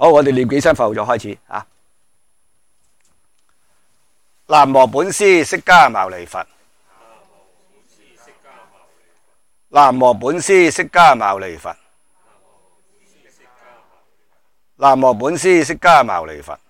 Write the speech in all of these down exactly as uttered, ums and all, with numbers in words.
好，我哋念幾聲佛號就開始啊！南無本師釋迦牟尼佛。南無本師釋迦牟尼佛。南無本師釋迦牟尼佛。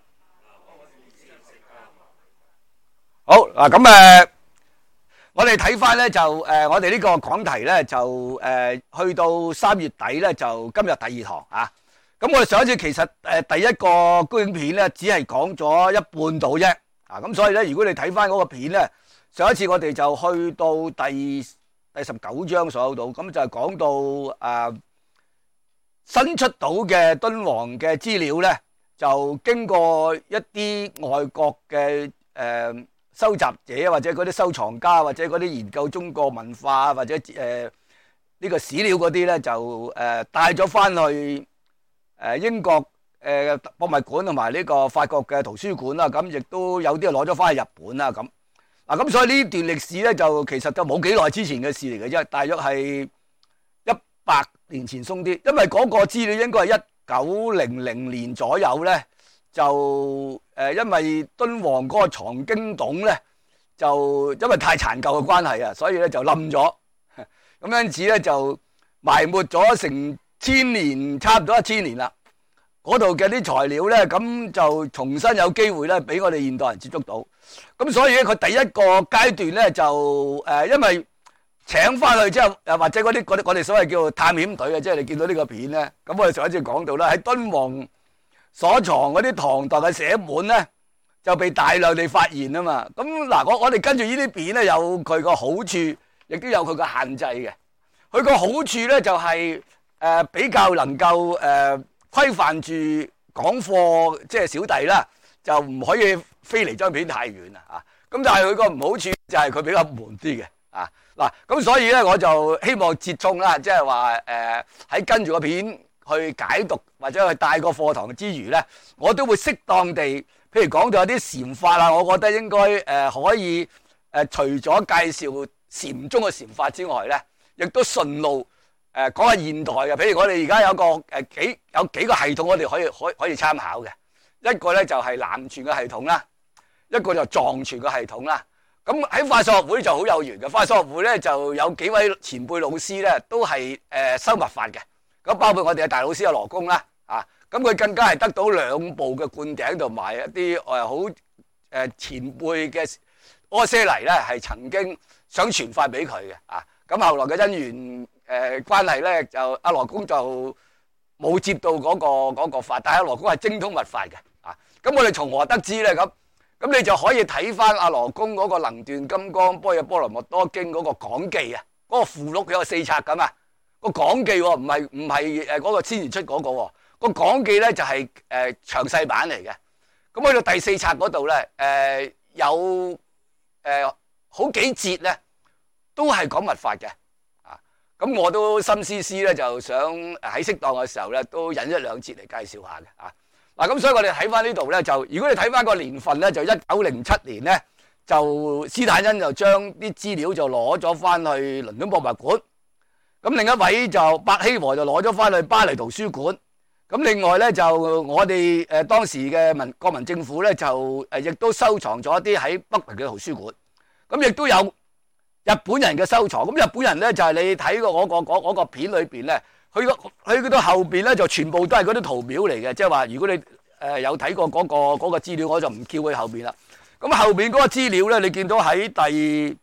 好嗱，咁誒，我哋睇翻咧就誒，我哋呢個講題咧就誒，去到三月底咧就今日第二堂啊。咁我哋上一次其實誒第一個觀影片咧，只係講咗一半到啫啊。咁所以咧，如果你睇翻嗰個片咧，上一次我哋就去到第第十九章所有度，咁就係講到誒新出到嘅敦煌嘅資料咧，就經過一啲外國嘅誒收集者或者嗰啲收藏家或者嗰啲研究中國文化或者誒呢個史料嗰啲咧，就誒帶咗翻去誒英國誒博物館同埋呢個法國嘅圖書館啦，咁亦都有啲攞咗翻去日本啦，咁嗱咁所以呢段歷史咧就其實就冇幾耐之前嘅事嚟嘅啫，大約係一百年前鬆啲，因為嗰個資料應該係一九零零年左右咧，就誒因為敦煌嗰個藏經洞咧，就因為太殘舊嘅關係啊，所以咧就冧咗，咁因此咧就埋沒咗成千年，差唔多一千年啦。嗰度嘅啲材料咧，咁就重新有機會咧，俾我哋現代人接觸到。咁所以咧，佢第一個階段咧就誒，因為請翻去之後，誒或者嗰啲嗰啲我哋所謂叫探險隊嘅，即係你見到呢個片咧，咁我哋上一次講到啦，喺敦煌所藏嗰啲唐代嘅寫本咧，就被大量地發現啊嘛。咁嗱，我我哋跟住呢啲片咧，有佢個好處，亦都有佢個限制嘅。佢個好處咧就係誒比較能夠誒規範住講課，即係小弟啦，就唔可以飛離張片太遠啦啊。咁但係佢個唔好處就係佢比較悶啲嘅啊。嗱，咁所以咧我就希望折衷啦，即係話誒喺跟住個片去解讀或者去帶個課堂之餘咧，我都會適當地，譬如講到有啲禪法啊，我覺得應該誒可以誒除咗介紹禪宗嘅禪法之外咧，亦都順路誒講下現代嘅。譬如我哋而家有個誒幾有幾個系統，我哋可以可以可以參考嘅。一個咧就係南傳嘅系統啦，一個就藏傳嘅系統啦。咁喺法術學會就好有緣嘅，法術學會咧就有幾位前輩老師咧都係誒修密法嘅。咁包括我哋嘅大老師阿羅公啦，啊，咁佢更加係得到兩部嘅灌頂同埋一啲誒好誒前輩嘅阿闍黎咧，係曾經想傳法俾佢嘅啊。咁後來嘅因緣誒關係咧，就阿羅公就冇接到嗰個嗰個法，但係阿羅公係精通密法嘅啊。咁我哋從何得知咧？咁咁你就可以睇翻阿羅公嗰個能斷金剛般若波羅蜜多經嗰個講記啊，嗰個附錄有四冊咁啊。個講記唔係唔係誒嗰個先前出嗰個，個講記咧就係誒詳細版嚟嘅。咁去到第四冊嗰度咧，誒有誒好幾節咧都係講密法嘅啊。咁我都心思思咧就想喺適當嘅時候咧都引一兩節嚟介紹下嘅啊。嗱，咁所以我哋睇翻呢度咧，就如果你睇翻個年份咧，就一九零七年咧，就斯坦恩就將啲資料就攞咗翻去倫敦博物館。咁另一位就伯希和就攞咗翻去巴黎圖書館。咁另外咧就我哋誒當時嘅民國民政府咧就誒亦都收藏咗一啲喺北平嘅圖書館。咁亦都有日本人嘅收藏。咁日本人咧就係你睇過嗰個嗰嗰個片裏邊咧，佢個佢到後邊咧就全部都係嗰啲圖表嚟嘅，即係話如果你誒有睇過嗰個嗰個資料，我就唔叫佢後邊啦。咁後邊嗰個資料咧，你見到喺第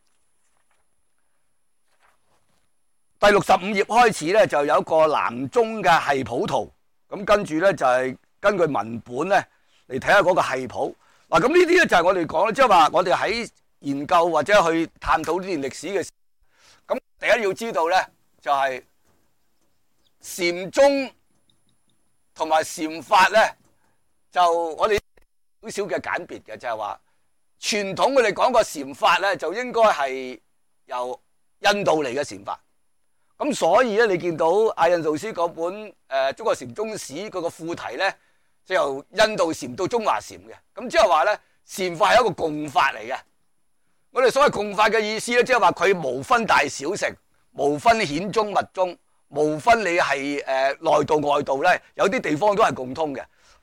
第六十五頁開始咧，就有一個南宗嘅系譜圖，咁跟住咧就係根據文本咧嚟睇下嗰個系譜。嗱，咁呢啲咧就係我哋講咧，即係話我哋喺研究或者去探討呢段歷史嘅時候，咁第一要知道咧就係禪宗同埋禪法咧，就我哋少少嘅簡別嘅，就係話傳統我哋講個禪法咧，就應該係由印度嚟嘅禪法。咁所以咧，你見到阿印度師嗰本誒、呃《中國禪宗史》佢個副題咧，就由印度禪到中華禪嘅。咁即係話咧，禪法係一個共法嚟嘅。我哋所謂共法嘅意思咧，即係話佢無分大小乘，無分顯宗密宗，無分你係誒內道外道咧，有啲地方都係共通嘅。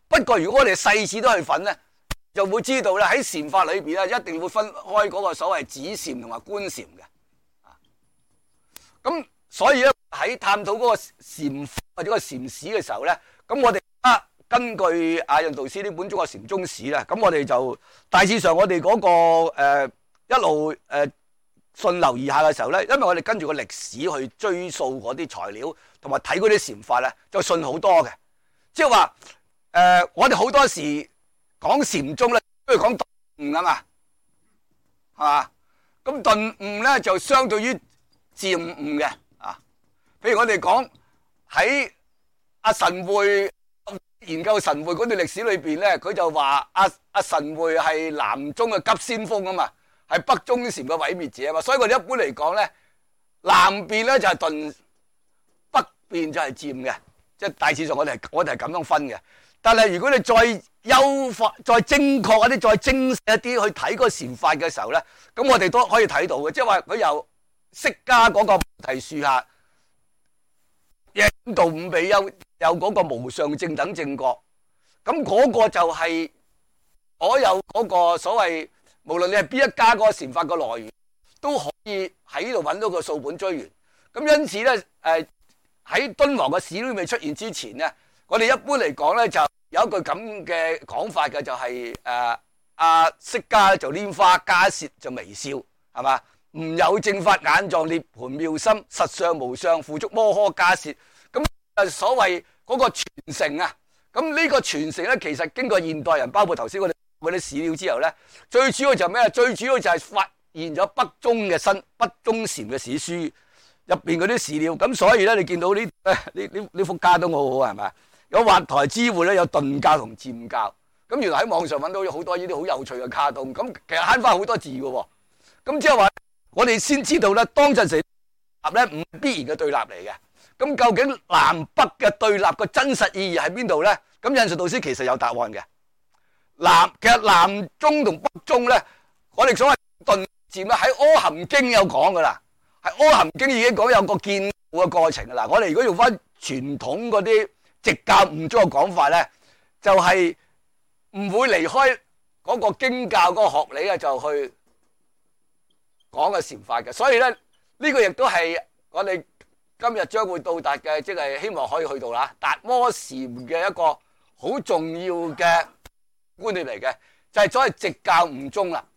不過如果我哋細緻都去分咧，就會知道咧喺禪法裏邊咧，一定會分開嗰個所謂止禪同埋觀禪嘅。啊，咁所以咧喺探討嗰個禪或者個禪史嘅時候咧，咁我哋啊根據阿印度師呢本《中國禪宗史》咧，咁我哋就大致上我哋嗰、那個誒、呃、一路誒。呃順流而下嘅時候咧，因為我哋跟住個歷史去追溯嗰啲材料，同埋睇嗰啲禪法咧，就順好多嘅。即係話誒，我哋好多時講禪宗咧，都要講頓悟啊嘛，係嘛？咁頓悟咧就相對於漸悟嘅啊。譬如我哋講喺阿神會研究神會嗰段歷史裏邊咧，佢就話阿阿神會係南宗嘅急先鋒啊嘛。係北宗禪嘅毀滅者啊嘛，所以我哋一般嚟講咧，南邊咧就係頓，北邊就係漸嘅，即係大致上我哋係我哋係咁樣分嘅。但係如果你再優化、再精確一啲、再精細一啲去睇嗰個禪法嘅時候咧，咁我哋都可以睇到嘅，即係話佢由釋迦嗰個菩提樹下引導五比丘有嗰個無上正等正覺，咁嗰個就係所有嗰個所謂。無論你係邊一家嗰個禪法嘅來源，都可以喺呢度揾到個數本追源。咁因此咧，誒喺敦煌嘅史料未出現之前咧，我哋一般嚟講咧就有一句咁嘅講法嘅，就係誒阿釋迦就拈花，迦葉就微笑，係嘛？吾有正法眼藏涅槃妙心，實相無相，付囑摩訶迦葉。咁誒所謂嗰個傳承啊，咁呢個傳承咧，其實經過現代人，包括頭先我哋。嗰啲史料之後咧，最主要就咩啊？最主要就係發現咗北宗嘅新北宗禪嘅史書入邊嗰啲史料，咁所以咧，你見到呢呢呢呢幅家都好好係咪？有畫台之會咧，有頓教同漸教，咁原來喺網上揾到好多呢啲好有趣嘅卡通，咁其實慳翻好多字嘅喎。咁即係話，我哋先知道咧，當陣時立咧唔係必然嘅對立嚟嘅。咁究竟南北嘅對立嘅真實意義喺邊度咧？咁印順導師其實有答案嘅。南其實南宗同北宗咧，我哋所謂頓漸咧喺《阿含經》有講噶啦，喺《阿含經》已經講有個建構嘅過程噶啦。我哋如果用翻傳統嗰啲直教悟宗嘅講法咧，就係、是、唔會離開嗰個經教嗰個學理啊，就去講嘅禪法嘅。所以咧，呢、這個亦都係我哋今日將會到達嘅，即係希望可以去到啦達摩禪嘅一個好重要嘅觀念嚟嘅，就係所謂直教悟宗啦。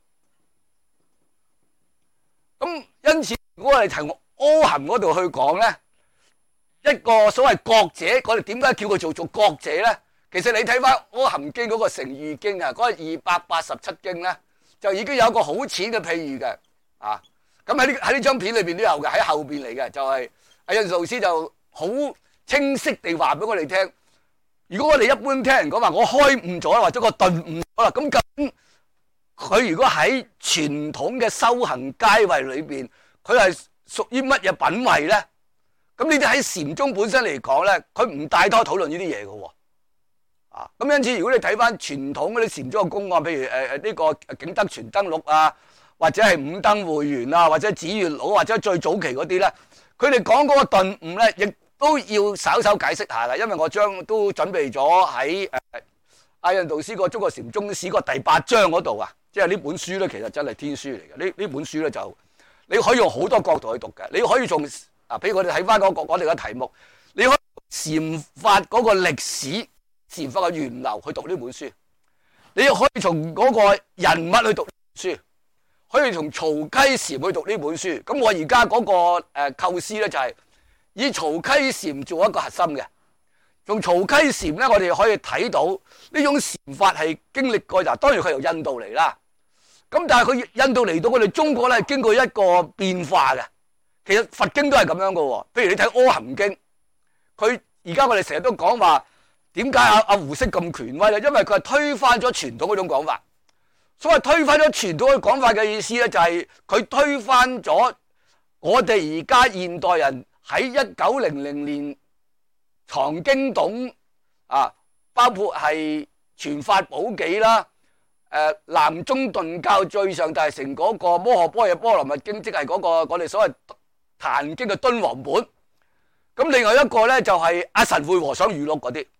咁因此，如果我哋從阿含嗰度去講咧，一個所謂覺者，我哋點解叫佢做做覺者咧？其實你睇翻阿含經嗰個成喻經啊，嗰個二百八十七經咧，就已經有一個好淺嘅譬喻嘅啊。咁喺呢喺呢張片裏邊都有嘅，喺後邊嚟嘅，就係阿印順導師就好清晰地話俾我哋聽。如果我哋一般聽人講話，我開悟咗啦，或者個頓悟咗啦，咁究竟佢如果喺傳統嘅修行階位裏邊，佢係屬於乜嘢品位咧？咁呢啲喺禪宗本身嚟講咧，佢唔帶多討論呢啲嘢嘅喎。啊，咁因此如果你睇翻傳統嗰啲禪宗嘅公案，譬如誒誒呢個景德傳燈錄啊，或者係五燈會元啊，或者指月老，或者最早期嗰啲咧，佢哋講嗰個頓悟咧，亦都要稍稍解釋下嘅，因為我將都準備咗喺誒阿印順導師個中國禪宗史個第八章嗰度啊，即係呢本書咧，其實真係天書嚟嘅。呢呢本書咧就你可以用好多角度去讀嘅，你可以從啊，譬如我哋睇翻嗰個我哋嘅題目，你可以禪法嗰個歷史、禪法嘅源流去讀呢本書，你可以從嗰個人物去讀呢本書，可以從曹溪禪去讀呢本書。咁我而家嗰個誒構思咧就係、是。以曹溪禪做一個核心嘅，從曹溪禪咧，我哋可以睇到呢種禪法係經歷過，嗱當然佢由印度嚟啦，咁但係佢印度嚟到我哋中國咧，經過一個變化嘅。其實佛經都係咁樣嘅，譬如你睇《阿含經》，佢而家我哋成日都講話，點解阿阿胡適咁權威咧？因為佢係推翻咗傳統嗰種講法。所謂推翻咗傳統嘅講法嘅意思咧，就係佢推翻咗我哋而家現代人。喺一九零零年藏經董啊，包括係傳法寶紀啦，誒南宗頓教最上大成嗰個摩訶般若波羅蜜經，即係嗰個我哋所謂壇經嘅敦煌本。咁另外一個咧就係阿神會和尚語錄嗰啲。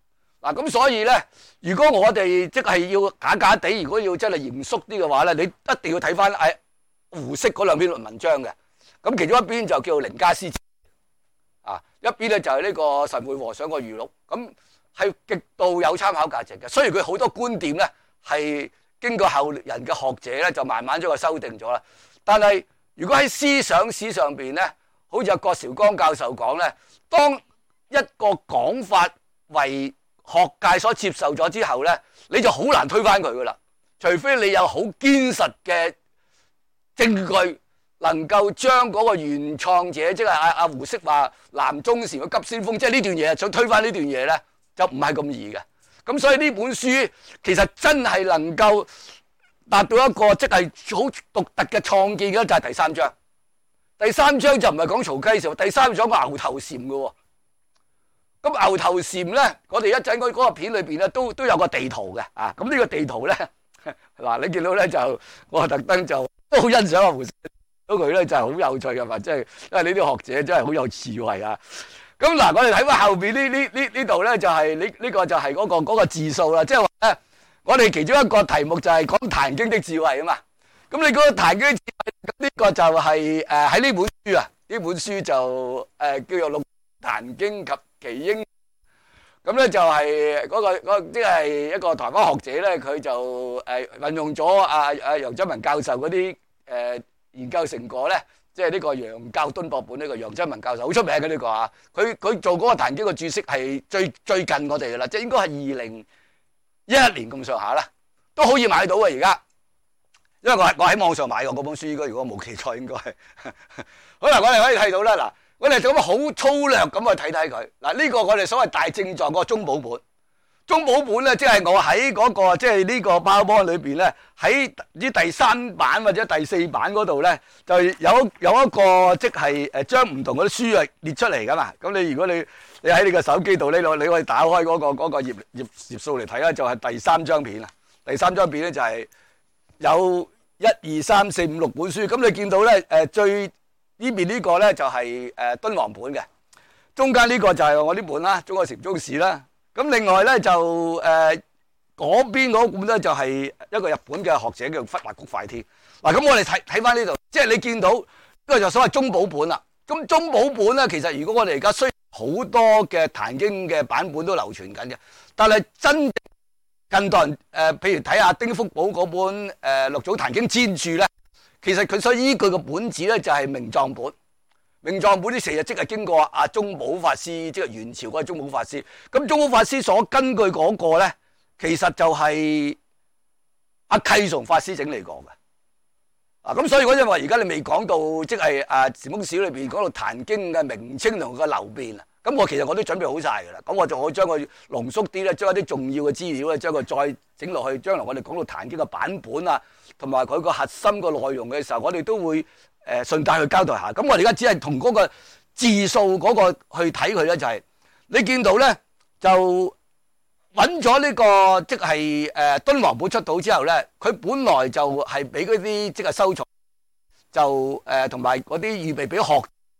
嗱，咁所以咧，如果我哋即係要假假地，如果要真係嚴肅啲嘅話咧，你一定要睇翻誒胡適嗰兩篇文章嘅。咁其中一邊就叫《寧家詩詞》，啊，一邊咧就係呢個神會和尚個語錄，咁係極度有參考價值嘅。雖然佢好多觀點咧係經過後人嘅學者咧就慢慢將佢修訂咗啦，但係如果喺思想史上邊咧，好似阿郭兆剛教授講咧，當一個講法為學界所接受咗之後咧，你就好難推翻佢噶啦，除非你有好堅實嘅證據，能夠將嗰個原創者，即係阿阿胡適話南宗禪嘅急先鋒，即係呢段嘢想推翻呢段嘢咧，就唔係咁易嘅。咁所以呢本書其實真係能夠達到一個即係好獨特嘅創建嘅，就係第三章。第三章就唔係講曹溪時，第三章講牛頭禪嘅喎。咁牛頭禪咧，我哋一陣嗰嗰個片裏邊咧都都有個地圖嘅啊。咁呢個地圖咧，嗱你見到咧就我特登就都好欣賞阿胡適，到佢咧就係好有趣嘅嘛，即係因為呢啲學者真係好有智慧啊。咁嗱，我哋睇翻後邊呢呢呢呢度咧就係呢呢個就係嗰個嗰個字數啦，即係話咧，我哋其中一個題目就係講《壇經》的智慧啊嘛。咁你嗰個《壇經》的智慧，咁呢個就係誒喺呢本書啊，呢本書就誒叫做《六壇經及其英》。咁咧就係嗰個嗰即係一個台灣學者咧，佢就誒運用咗阿阿楊真文教授嗰啲誒研究成果咧。即係呢個楊教敦博本呢個楊真文教授好出名嘅呢個啊，佢佢做嗰個《壇經》嘅注釋係最最近我哋嘅啦，即係應該係二零一一年咁上下啦，都好易買到啊而家，因為我我喺網上買過嗰本書，應該如果冇記錯應該係。好啦，我哋可以睇到啦，嗱，我哋就咁好粗略咁去睇睇佢。嗱，呢個我哋所謂大正藏嗰個中寶本。中寶本咧，即係我喺嗰個即係呢個包包裏邊咧，喺啲第三版或者第四版嗰度咧，就有有一個即係誒將唔同嗰啲書啊列出嚟噶嘛。咁你如果你你喺你個手機度呢度，你可以打開嗰個嗰個頁頁頁數嚟睇啦，就係第三張片啦。第三張片咧就係有一二三四五六本書。咁你見到咧誒最呢邊呢個咧就係誒敦煌本嘅，中間呢個就係我呢本啦，《中國禪宗史》啦。咁另外咧就誒嗰邊嗰本咧就係一個日本嘅學者叫忽那谷快天。嗱，咁我哋睇睇翻呢度，即係你見到呢個就所謂中寶本啦。咁中寶本咧，其實如果我哋而家雖然好多嘅壇經嘅版本都流傳緊嘅，但係真正近代人誒，譬如睇下丁福寶嗰本誒《六祖壇經專注》咧，其實佢所依據嘅本子咧就係明藏本。明藏本啲成日即係經過阿宗寶法師，即係元朝嗰個宗寶法師。咁宗寶法師所根據嗰個咧，其實就係阿契崇法師整理過嘅。啊，咁所以我因為而家你未講到，即係啊禪宗史裏邊講到壇經嘅名稱同個流變啊。咁我其實我都準備好晒㗎啦。咁我就可以將佢濃縮啲咧，將一啲重要嘅資料咧，將佢再整落去。將來我哋講到壇經嘅版本啊，同埋佢個核心個內容嘅時候，我哋都會。誒順帶去交代下，咁我哋而家只係同嗰個字數嗰個去睇佢咧，就係、是、你見到咧就揾咗呢個即係誒敦煌本出到之後咧，佢本來就係俾嗰啲即係收藏，就誒同埋嗰啲預備俾學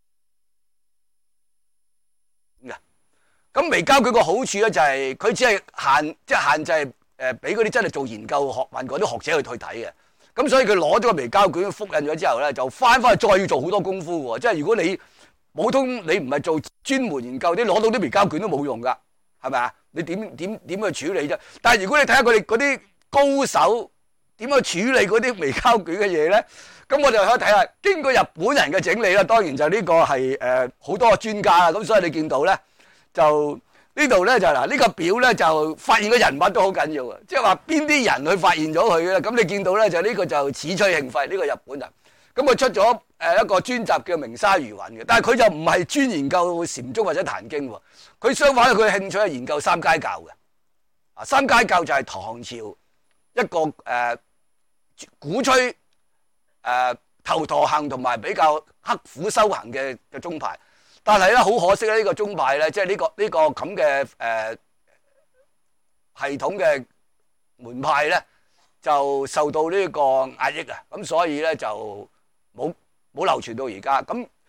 嘅。咁微膠佢個好處咧就係佢只係限即係、就是、限制誒俾嗰啲真係做研究學問嗰啲學者去去睇嘅。咁所以佢攞咗個微膠卷複印咗之後咧，就翻翻去再要做好多功夫喎。即係如果你普通你唔係做專門研究，你攞到啲微膠卷都冇用噶，係咪啊？你點點點去處理啫？但係如果你睇下佢哋嗰啲高手點去處理嗰啲微膠卷嘅嘢咧，咁我哋可以睇下經過日本人嘅整理啦。當然就呢個係誒好多專家啦。咁所以你見到咧就。呢度咧就嗱呢個表咧就發現個人物都好緊要嘅，即係話邊啲人去發現咗佢咧？咁你見到咧就呢個就矢吹慶輝呢個日本人，咁佢出咗誒一個專集叫《明沙魚雲》嘅，但係佢就唔係專研究禪宗或者壇經喎，佢相反佢嘅興趣係研究三階教嘅。啊，三階教就係唐朝一個誒、呃、鼓吹誒、呃、頭陀行同埋比較刻苦修行嘅嘅宗派。但係咧，好可惜咧，呢個宗派咧，即係呢個呢個咁嘅誒系統嘅門派咧，就受到呢個壓抑啊，咁所以咧就冇冇流傳到而家。咁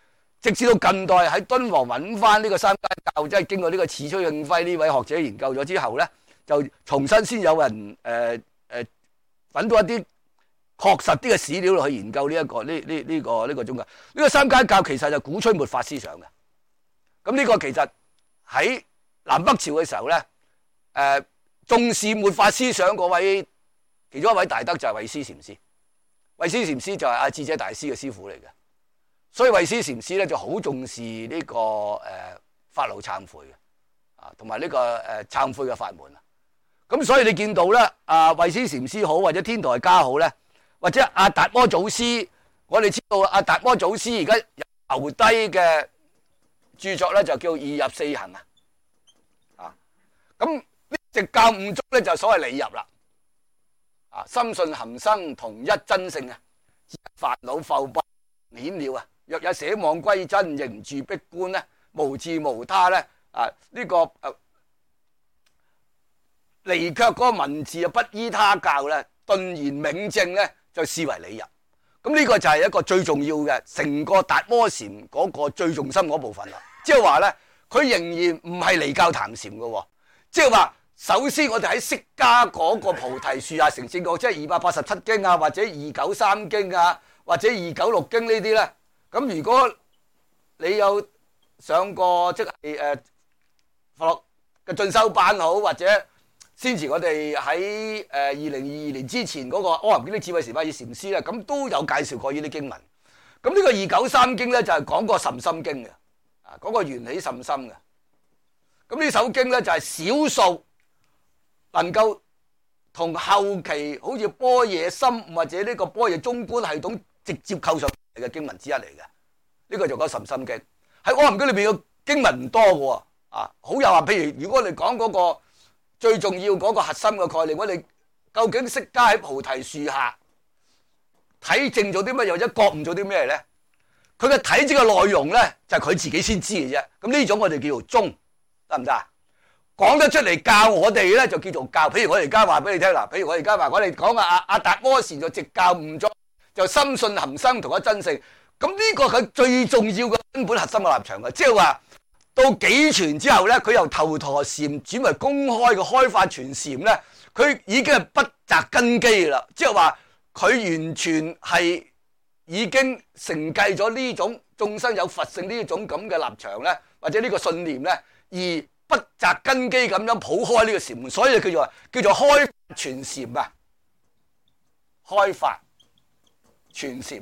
直至到近代喺敦煌揾翻呢個三階教，即係經過呢個矢吹慶輝呢位學者研究咗之後咧，就重新先有人誒誒揾到一啲確實啲嘅史料去研究呢、這、一個呢呢呢個呢、這個宗教。呢、這個三階教其實就鼓吹末法思想嘅。咁呢個其實喺南北朝嘅時候咧，誒、呃、重視末法思想嗰位其中一位大德就係慧思禪師。慧思禪師就係阿智者大師嘅師傅嚟嘅，所以慧思禪師咧就好重視呢、這個誒、呃、法路懺悔嘅，啊同埋呢個誒、呃、懺悔嘅法門啊。咁所以你見到咧，阿慧思禪師好，或者天台家好咧，或者阿達摩祖師，我哋知道阿達摩祖師而家留低嘅著作咧就叫二入四行啊，啊咁呢直教五宗咧就所謂理入啦。啊！深信含生同一真性啊，煩惱浮不免了啊！若有捨妄歸真，仍住逼觀咧，無自無他咧啊！呢、這個誒離卻嗰個文字啊，不依他教咧，頓然冥證咧，就視為理入。咁呢個就係一個最重要嘅，成個達摩禪嗰個最重心嗰部分啦。即係話咧，佢仍然唔係離教談禪嘅，即係話。首先，我哋喺釋迦嗰個菩提樹下成聖過，即係二百八十七經啊，或者二九三經啊，或者二九六經呢啲咧。咁如果你有上過即係誒佛學嘅進修班好，或者先前我哋喺誒二零二二年之前嗰個《阿含經》啲智慧禪法與禪師咧，咁都有介紹過呢啲經文。咁呢個二九三經咧就係講過甚深經嘅，啊講個緣起甚深嘅。咁呢首經咧就係少數能夠同後期好似般若心或者呢個般若中觀系統直接構上嚟嘅經文之一嚟嘅，呢個就講甚深經。喺《阿含經》裏邊嘅經文唔多嘅喎，啊，好有話。譬如如果我哋講嗰個最重要嗰個核心嘅概念，我哋究竟釋迦喺菩提樹下體證咗啲乜，或者覺悟咗啲咩咧？佢嘅體證嘅內容咧，就係佢自己先知嘅啫。咁呢種我哋叫做宗，得唔得啊？講得出嚟教我哋咧，就叫做教。譬如我而家話俾你聽嗱，譬如我而家話我哋講阿阿達摩禪就直教悟咗，就深信含生同一真性。咁呢個佢最重要嘅根本核心嘅立場嘅，即係話到幾傳之後咧，佢由頭陀禪轉為公開嘅開法傳禪咧，佢已經係不擇根基啦。即係話佢完全係已經承繼咗呢種眾生有佛性呢種咁嘅立場咧，或者呢個信念咧，而不擇根基咁樣普開呢個禪門，所以叫做叫做開法傳禪啊！開法傳禪，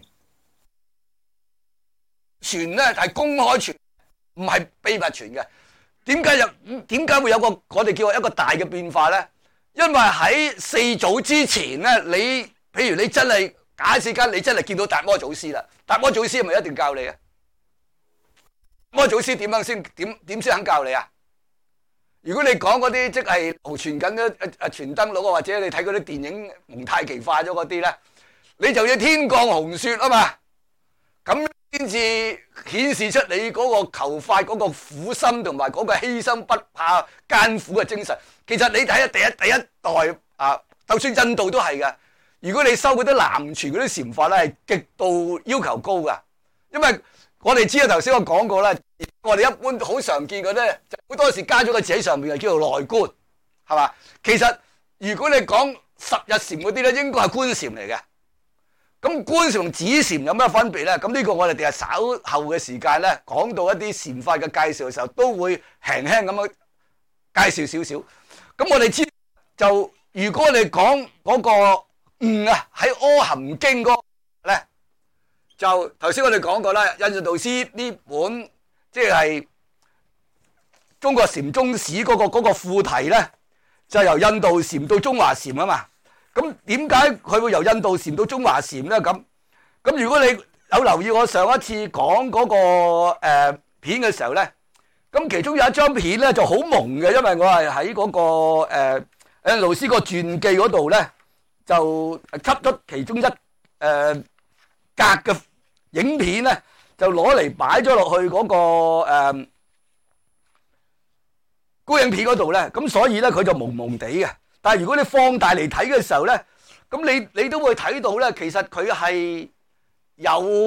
傳咧係公開傳，唔係秘密傳嘅。點解有點解會有個我哋叫一個大嘅變化咧？因為喺四祖之前咧，你譬如你真係假使間你真係見到達摩祖師啦，達摩祖師係咪一定教你啊？達摩祖師點樣先點點先肯教你啊？如果你講嗰啲即係流傳緊嘅誒誒傳燈籠啊，或者你睇嗰啲電影蒙太奇化咗嗰啲咧，你就要天降紅雪啊嘛，咁先至顯示出你嗰個求法嗰個苦心同埋嗰個犧牲不怕艱苦嘅精神。其實你睇下第一第一代啊，就算印度都係嘅。如果你收嗰啲南傳嗰啲禪法咧，係極度要求高噶，因為我哋知道頭先我講過啦，我哋一般好常見嘅咧，就好多時加咗個字喺上面，叫做內觀，係嘛？其實如果你講十日禪嗰啲咧，應該係觀禪嚟嘅。咁觀禪同止禪有咩分別咧？咁呢個我哋第日稍後嘅時間咧，講到一啲禪法嘅介紹嘅時候，都會輕輕咁樣介紹少少。咁我哋知就如果你講嗰個悟啊，喺《阿含經》嗰咧。就頭先我哋講過啦，印度導師呢本即係中國禪宗史嗰個嗰個副題咧，就由印度禪到中華禪啊嘛。咁點解佢會由印度禪到中華禪咧？咁咁如果你有留意我上一次講嗰個誒片嘅時候咧，咁其中有一張片咧就好朦嘅，因為我係喺嗰個誒誒老師個傳記嗰度咧，就吸咗其中一誒格嘅影片咧，就攞嚟擺咗落去嗰個誒高影片嗰度咧，咁所以咧佢就朦朦地嘅。但係如果你放大嚟睇嘅時候咧，咁你你都會睇到咧，其實佢係有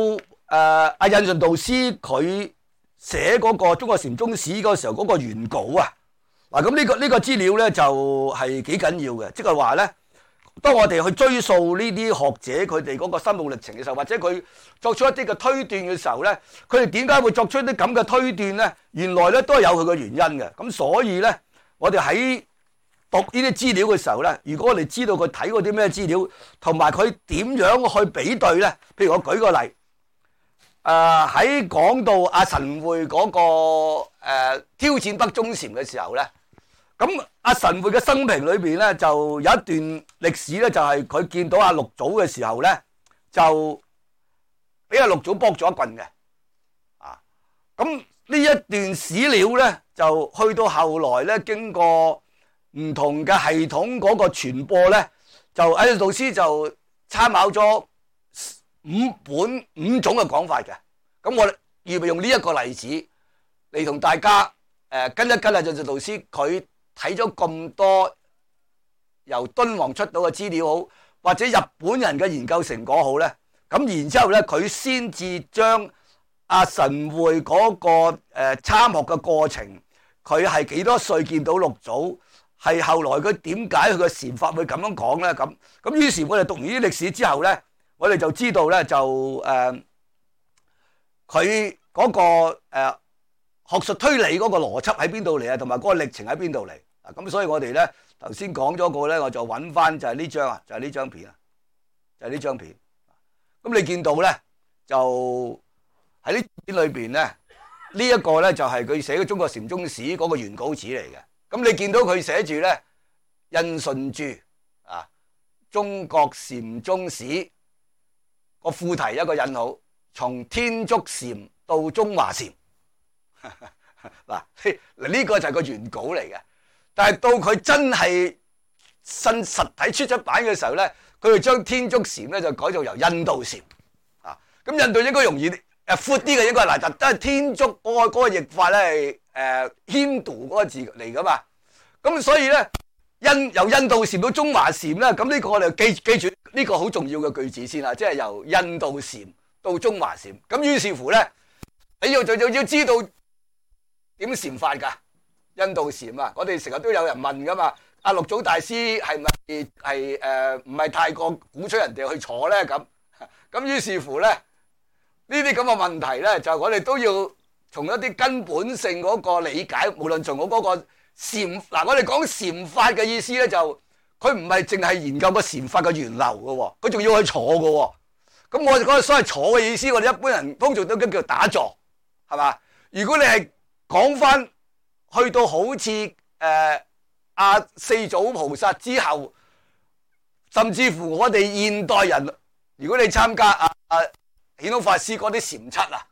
誒阿印順導師佢寫嗰個中國禪宗史嗰時候嗰個原稿啊，嗱咁呢個呢個資料咧就係幾緊要嘅，即係話咧，當我哋去追溯呢啲學者佢哋嗰個心路歷程嘅時候，或者佢作出一啲嘅推斷嘅時候咧，佢哋點解會作出啲咁嘅推斷咧？原來咧都係有佢嘅原因嘅。咁所以咧，我哋喺讀呢啲資料嘅時候咧，如果我哋知道佢睇過啲咩資料，同埋佢點樣去比對咧，譬如我舉個例，誒喺講到阿神會嗰、那個誒、呃、挑戰北宗禪嘅時候咧，咁阿神會嘅生平裏邊咧就有一段歷史咧，就係、是、佢見到阿六祖嘅時候咧，就俾阿六祖卜咗一棍嘅，啊，咁呢一段史料咧就去到後來咧經過唔同嘅系統嗰個傳播咧，就阿老師就參考咗五本五種嘅講法嘅。咁我預備用呢一個例子嚟同大家誒、呃、跟一跟阿印順導師佢睇咗咁多由敦煌出到嘅資料好，或者日本人嘅研究成果好咧，咁然之後咧佢先至將阿神會嗰、那個誒、呃、參學嘅過程，佢係幾多歲見到六祖？係後來佢點解佢個禪法會咁樣講咧？咁咁於是我哋讀完呢啲歷史之後咧，我哋就知道咧就誒佢嗰個誒、呃、學術推理嗰個邏輯喺邊度嚟啊，同埋嗰個歷程喺邊度嚟啊？咁所以我哋咧頭先講咗個咧，我就揾翻就係呢張啊，就係呢張片啊，就係呢張片。咁你見到咧就喺呢片裏邊咧，呢、這、一個咧就係佢寫嘅中國禪宗史嗰個原稿紙嚟嘅。咁你見到佢寫住咧印順注啊，中國禪宗史個副題一個引號，從天竺禪到中華禪。嗱，呢個就係個原稿嚟嘅。但係到佢真係新實體出咗版嘅時候咧，佢就將天竺禪咧就改做由印度禪啊。咁印度應該容易誒闊啲嘅，應該係嗱，但係天竺嗰、那個嗰、那個譯法咧係誒 Hindu 嗰個字嚟噶嘛。咁所以咧，印由印度禪到中華禪咧，咁呢個我哋記記住呢個好重要嘅句子先啦，即係由印度禪到中華禪。咁於是乎咧，你要就就要知道點禪法㗎？印度禪啊，我哋成日都有人問㗎嘛。阿六祖大師係咪係誒唔係太過鼓吹人哋去坐咧？咁咁於是乎咧，呢啲咁嘅問題咧，就我哋都要從一啲根本性嗰個理解，無論從我嗰個禪嗱，我哋講禪法嘅意思咧，就佢唔係淨係研究個禪法嘅源流嘅，佢仲要去坐嘅。咁我哋講所謂坐嘅意思，我哋一般人通常都叫打坐，係嘛？如果你係講翻去到好似誒阿四祖菩薩之後，甚至乎我哋現代人，如果你參加阿阿顯通法師嗰啲禪七啊，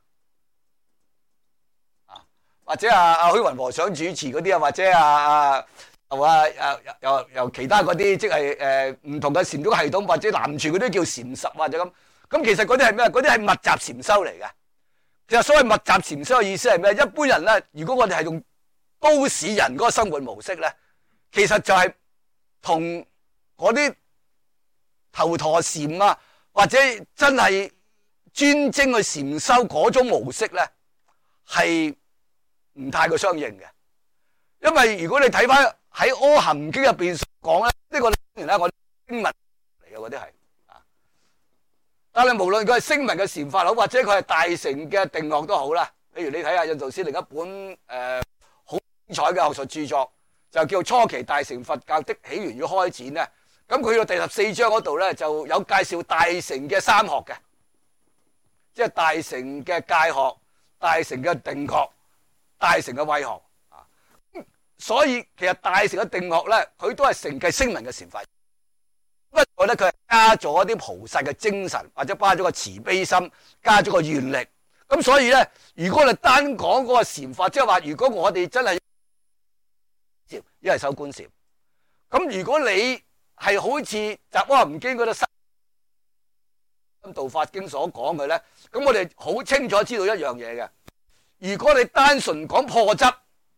啊或者阿阿虛雲和尚主持嗰啲啊，或者阿阿又啊又又又其他嗰啲，即係誒唔同嘅禪宗系統，或者南傳嗰啲叫禪十或者咁，咁其實嗰啲係咩？嗰啲係密集禪修嚟嘅。其實所謂密集禪修嘅意思係咩？一般人咧，如果我哋係用都市人嗰個生活模式咧，其實就係同嗰啲頭陀禪啊，或者真係專精去禪修嗰種模式咧，係唔太過相應嘅。因為如果你睇翻喺《阿含經》入邊講咧，呢個當然啦，我經文嚟嘅嗰啲係啊，但係無論佢係聲聞嘅禪法好，或者佢係大乘嘅定樂都好啦。譬如你睇下印度師另一本誒好精彩嘅學術著作，就叫《初期大乘佛教的起源與開展》咧。咁佢到第十四章嗰度咧，就有介紹大乘嘅三學嘅，即係大乘嘅戒學、大乘嘅定覺、大乘嘅慧學。所以其實大乘嘅定學咧，佢都係承繼聲聞嘅禪法，不過咧佢係加咗一啲菩薩嘅精神，或者加咗個慈悲心，加咗個願力。咁所以咧，如果我哋單講嗰個禪法，即係話如果我哋真係禪，一係修觀禪。咁如果你係好似《雜阿含經》嗰度《心道法經》所講嘅咧，咁我哋好清楚知道一樣嘢嘅。如果你單純講破執，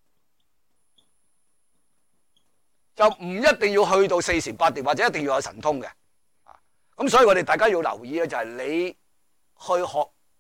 就唔一定要去到四禪八定，或者一定要有神通嘅。咁所以我哋大家要留意嘅就係你去學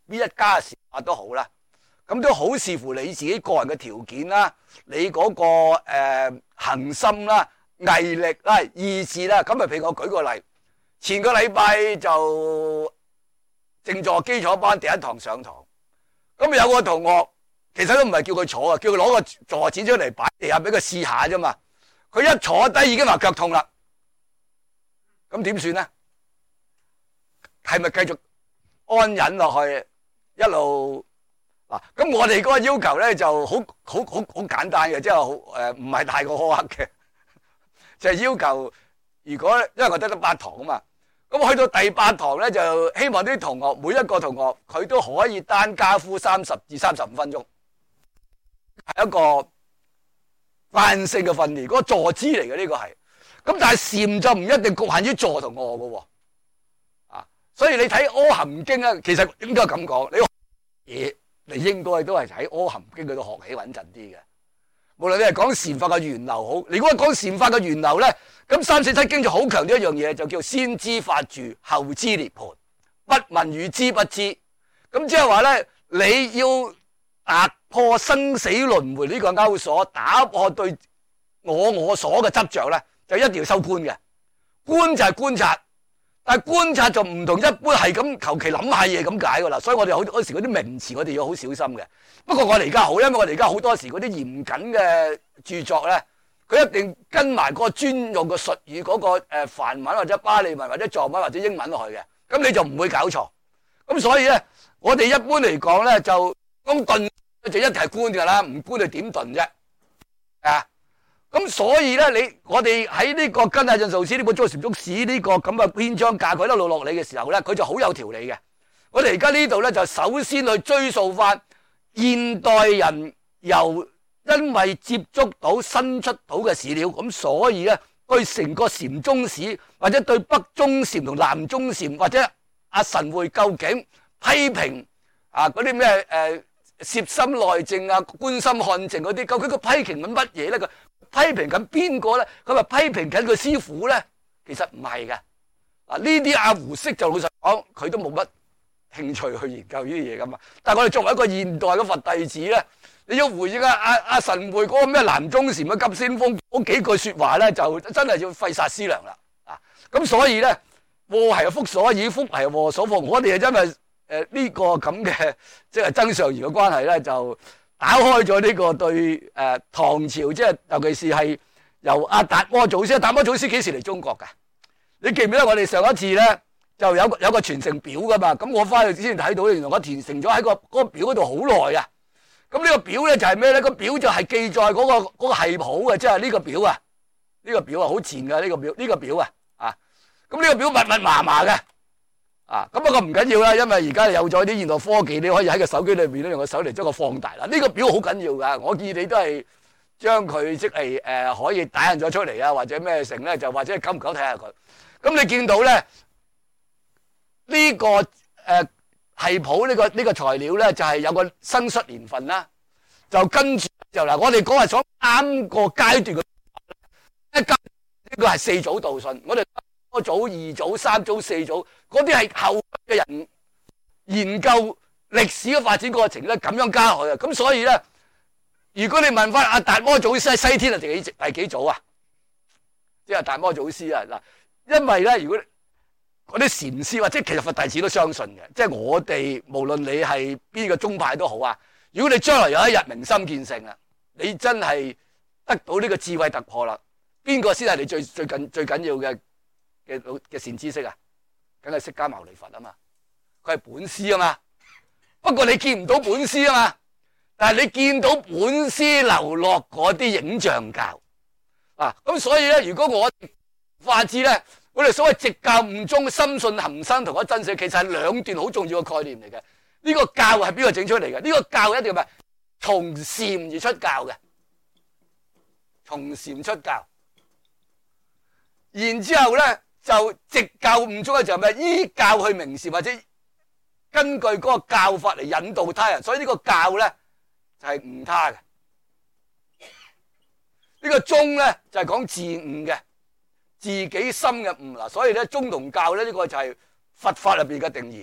邊一家禪法都好啦，咁都好視乎你自己個人嘅條件啦，你嗰、那個誒恆、呃、心啦、毅力啦、意志啦。咁咪譬如我舉個例，前個禮拜就靜坐基礎班第一堂上堂，咁有個同學其實都唔係叫佢坐啊，叫佢攞個坐墊出嚟擺地下俾佢試下啫嘛。佢一坐低已經話腳痛啦，咁點算咧？係咪繼續安忍落去一路嗱？咁我哋嗰個要求咧就好好好好簡單嘅，即係好誒唔係太過苛刻嘅，就係要求如果因為我得得八堂啊嘛，咁去到第八堂咧就希望啲同學每一個同學佢都可以單加呼三十至三十五分鐘，係一個慣性嘅訓練，嗰個坐姿嚟嘅呢個係。咁但係禪就唔一定局限於坐同臥嘅喎。所以你睇《阿含經》咧，其實應該咁講，你嘢你應該都係喺《阿含經》嗰度學起穩陣啲嘅。無論你係講禪法嘅源流好，你如果講禪法嘅源流咧，咁三四七經就好強調一樣嘢，就叫先知法住，後知涅槃，不問與知不知。咁即係話咧，你要打破生死輪迴呢個勾鎖，打破對我我所嘅執着咧，就一定要修觀嘅。觀就係觀察。但係觀察就唔同一般係咁求其諗下嘢咁解噶啦，所以我哋好多時嗰啲名詞我哋要好小心嘅。不過我哋而家好，因為我哋而家好多時嗰啲嚴謹嘅著作咧，佢一定跟埋個專用嘅術語嗰個誒梵文或者巴利文或者藏文或者英文落去嘅，咁你就唔會搞錯。咁所以咧，我哋一般嚟講咧就講頓就一定係觀噶啦，唔觀你點頓啫？啊！咁所以咧，你我哋喺呢個跟阿印度師呢本《中國禪宗史》呢個咁嘅篇章架構一路落嚟嘅時候咧，佢就好有條理嘅。我哋而家呢度咧就首先去追溯翻現代人由因為接觸到新出土嘅史料，咁所以咧對成個禪宗史或者對北宗禪同南宗禪或者阿神會究竟批評啊嗰啲咩誒攝心內靜啊、觀心看靜嗰啲，究竟佢批評緊乜嘢咧？佢批評緊邊個咧？佢話批評緊個師傅咧？其實唔係嘅。嗱，呢啲阿胡適就老實講，佢都冇乜興趣去研究呢啲嘢噶嘛。但係我哋作為一個現代嘅佛弟子咧，你要回應阿阿阿神會嗰個咩南宗禪嘅急先鋒嗰幾句說話咧，就真係要費煞思量啦。啊，咁所以咧，禍係福所倚，福係禍所伏。我哋啊真係誒呢個咁嘅即係曾上賢嘅關係咧，就打開咗呢個對誒、呃、唐朝，即係尤其是係由阿達摩祖師，阿達摩祖師幾時嚟中國噶？你記唔記得我哋上一次咧就有個有個傳承表噶嘛？咁我翻去之前睇到，原來我傳承咗喺個嗰個表嗰度好耐啊！咁呢個表咧就係咩咧？個表就係記載嗰個嗰個系譜嘅，即係呢個表啊，呢個表啊好賤噶呢個表，呢個表啊啊！咁呢個表密密麻麻嘅。啊，咁不過唔緊要啦，因為而家有咗啲現代科技，你可以喺個手機裏面咧用個手嚟將佢放大啦。呢個表好緊要噶，我建議你都係將佢即係誒可以打印咗出嚟啊，或者咩成咧，就或者久唔久睇下佢。咁你見到咧呢個誒系譜呢個呢個材料咧，就係有個生卒年份啦，就跟住就嗱，我哋講係所啱個階段嘅一階呢個係四組道信，我哋。一組、二組、三組、四組，嗰啲係後嘅人研究歷史嘅發展過程咧，咁樣加落去啊！咁所以咧，如果你問翻阿達摩祖師喺西天係第幾第幾組啊？即係達摩祖師啊嗱，因為咧，如果嗰啲禪師或者其實佛弟子都相信嘅，即係我哋無論你係邊個宗派都好啊，如果你將來有一日明心見性啊，你真係得到呢個智慧突破啦，邊個先係你最最緊最緊要嘅？嘅嘅善知識啊，梗係釋迦牟尼佛啊嘛，佢係本師啊嘛。不過你見唔到本師啊嘛，但係你見到本師流落嗰啲影像教啊。咁所以咧，如果我話知咧，我哋所謂直教悟宗深信含生同一真實，其實係兩段好重要嘅概念嚟嘅。呢個教係邊個整出嚟嘅？呢個教一定係從禪而出教嘅，從禪出教，然之後咧。就直教悟宗咧就係咩？依教去明禪，或者根據嗰個教法嚟引導他人，所以呢個教咧就係悟他嘅。呢個宗咧就係講自悟嘅，自己心嘅悟啦。所以咧宗同教咧呢個就係佛法入邊嘅定義。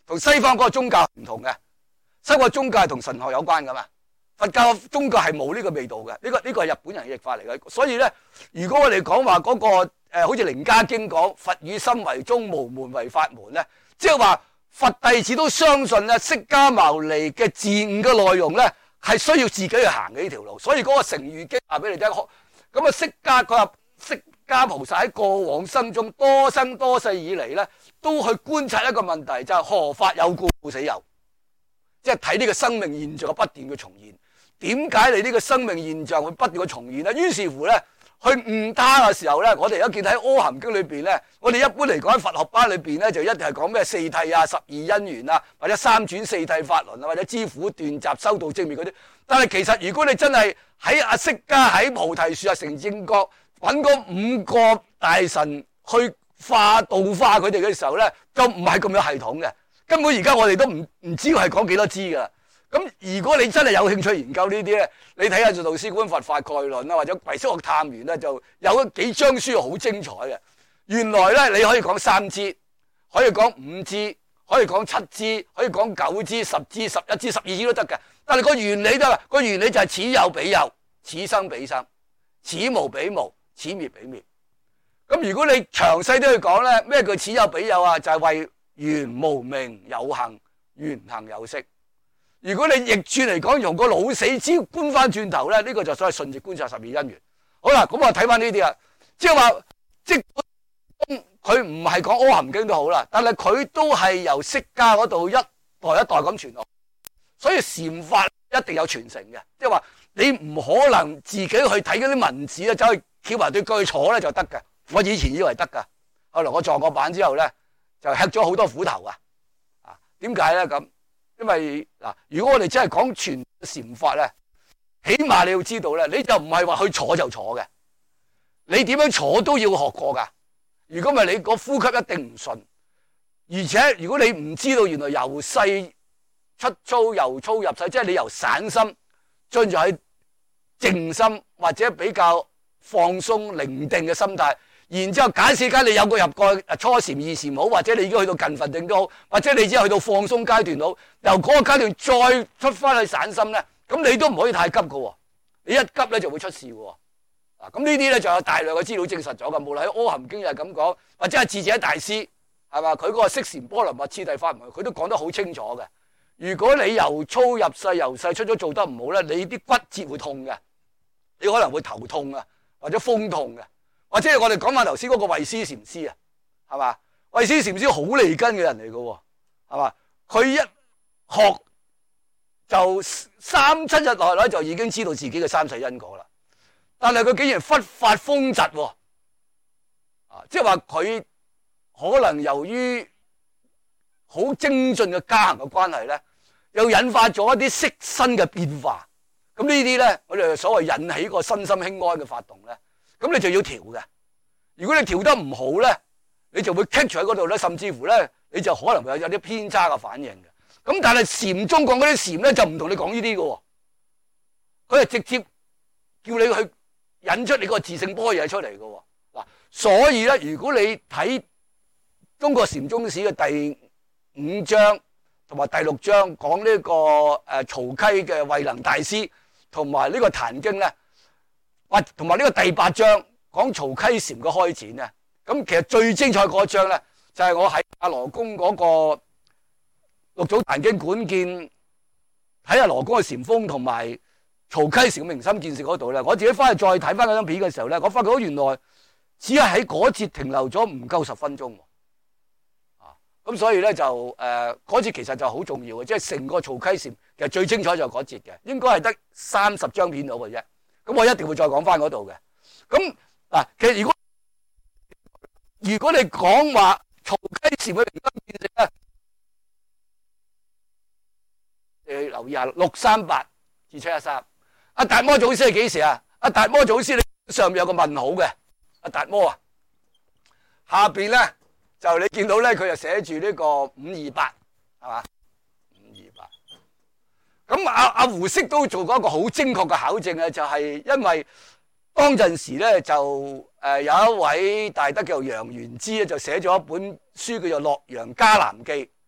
同西方嗰個宗教唔同嘅。西方宗教係同神學有關噶嘛，佛教宗教係冇呢個味道嘅。呢、這個呢、這個係日本人嘅譯法嚟嘅。所以咧，如果我哋講話嗰個誒、呃，好似《楞伽經》講佛以心為宗，無門為法門咧，即係話佛弟子都相信咧，釋迦牟尼嘅自悟嘅內容咧係需要自己去行嘅呢條路。所以嗰個《成喻經》話俾你聽，咁啊釋迦佢話釋迦菩薩喺過往生中多生多世以嚟咧，都去觀察一個問題，就係、是、何法有故死有。即係睇呢個生命現象嘅不斷嘅重現，點解你呢個生命現象會不斷嘅重現咧？於是乎咧，去悟他嘅時候咧，我哋而家見喺《阿含經》裏邊咧，我哋一般嚟講喺佛學班裏邊咧，就一定係講咩四諦啊、十二因緣啊，或者三轉四諦法輪啊，或者知苦斷集、修道正滅嗰啲。但係其實如果你真係喺阿釋迦喺菩提樹啊成正覺，揾嗰五個大神去化度化佢哋嘅時候咧，就唔係咁有系統嘅。根本而家我哋都唔唔知係講幾多支噶。咁如果你真係有興趣研究呢啲咧，你睇下《道師觀佛法概論》啦，或者《唯識學探源》咧，就有幾張書好精彩嘅。原來咧，你可以講三支，可以講五支，可以講七支，可以講九支、十支、十一支、十二支都得嘅。但係個原理都係個原理就係此有彼有，此生彼生，此無彼無，此滅彼滅。咁如果你詳細啲去講咧，咩叫此有彼有啊？就係、是、為緣無明有行，緣行有識。如果你逆轉嚟講，用個老死之觀翻轉頭咧，呢、這個就所謂順直觀察十二因緣。好啦，咁我睇翻呢啲啊，即係話即佢唔係講阿含經都好啦，但係佢都係由釋迦嗰度一代一代咁傳落，所以禪法一定有傳承嘅。即係話你唔可能自己去睇嗰啲文字咧，走去翹埋對腳去坐咧就得嘅。我以前以為得噶，後來我撞過板之後咧，就吃咗好多苦頭啊！啊，點解咧咁？因為嗱，如果我哋真係講全禪法咧，起碼你要知道咧，你就唔係話去坐就坐嘅，你點樣坐都要學過噶。如果唔係，你個呼吸一定唔順。而且如果你唔知道原來由細出粗，由粗入細，即係你由散心進入喺靜心或者比較放鬆寧定嘅心態。然之後，假設間你有個入過初禪、二禪好，或者你已經去到近佛定都好，或者你只係去到放鬆階段好，由嗰個階段再出翻去散心咧，咁你都唔可以太急噶，你一急咧就會出事噶。啊，咁呢啲咧就有大量嘅資料證實咗噶，無論喺《阿含經》又係咁講，或者係智者大師係嘛，佢嗰個釋禪波羅蜜次第法門，佢都講得好清楚嘅。如果你由粗入細，由細出咗做得唔好咧，你啲骨節會痛嘅，你可能會頭痛啊，或者風痛嘅。或者我哋講翻頭先嗰個慧思禪師啊，係嘛？慧思禪師好利根嘅人嚟嘅，係嘛？佢一學就三七日內咧就已經知道自己嘅三世因果啦。但係佢竟然忽發風疾，啊，即係話佢可能由於好精進嘅加行嘅關係咧，又引發咗一啲色身嘅變化。咁呢啲咧，我哋所謂引起個身心輕安嘅發動咧。咁你就要調嘅，如果你調得唔好咧，你就會棘住喺嗰度咧，甚至乎咧，你就可能會有有啲偏差嘅反應嘅。咁但係禪宗講嗰啲禪咧，就唔同你講呢啲嘅，佢係直接叫你去引出你個自性波嘢出嚟嘅。嗱，所以咧，如果你睇中國禪宗史嘅第五章同埋第六章講呢個誒曹溪嘅慧能大師同埋呢個壇經咧。同埋呢個第八章講曹溪禪嘅開展咧，咁其實最精彩嗰一章咧，就係、是、我喺阿羅宮嗰個六祖壇經館見喺阿羅宮嘅禪風同埋曹溪禪嘅明心見性嗰度咧，我自己翻去再睇翻嗰張片嘅時候咧，我發覺原來只係喺嗰節停留咗唔夠十分鐘，啊，咁所以咧就誒嗰節其實就好重要嘅，即係成個曹溪禪其實最精彩就係嗰節嘅，應該係得三十張片到嘅啫。咁我一定會再講翻嗰度嘅。咁嗱，其實如果如果你講話曹溪禪嘅明心見性咧，你留意下六三八至七一三。阿達摩祖師係幾時啊？阿達摩祖師你上面有個問號嘅，阿達摩啊，下邊咧就你見到咧，佢就寫住呢個五二八，係嘛？五二八。咁阿阿胡適都做過一個好精確嘅考證啊，就係、是、因為當陣時咧就誒、呃、有一位大德叫楊元之咧，就寫咗一本書叫做《洛陽伽藍記》。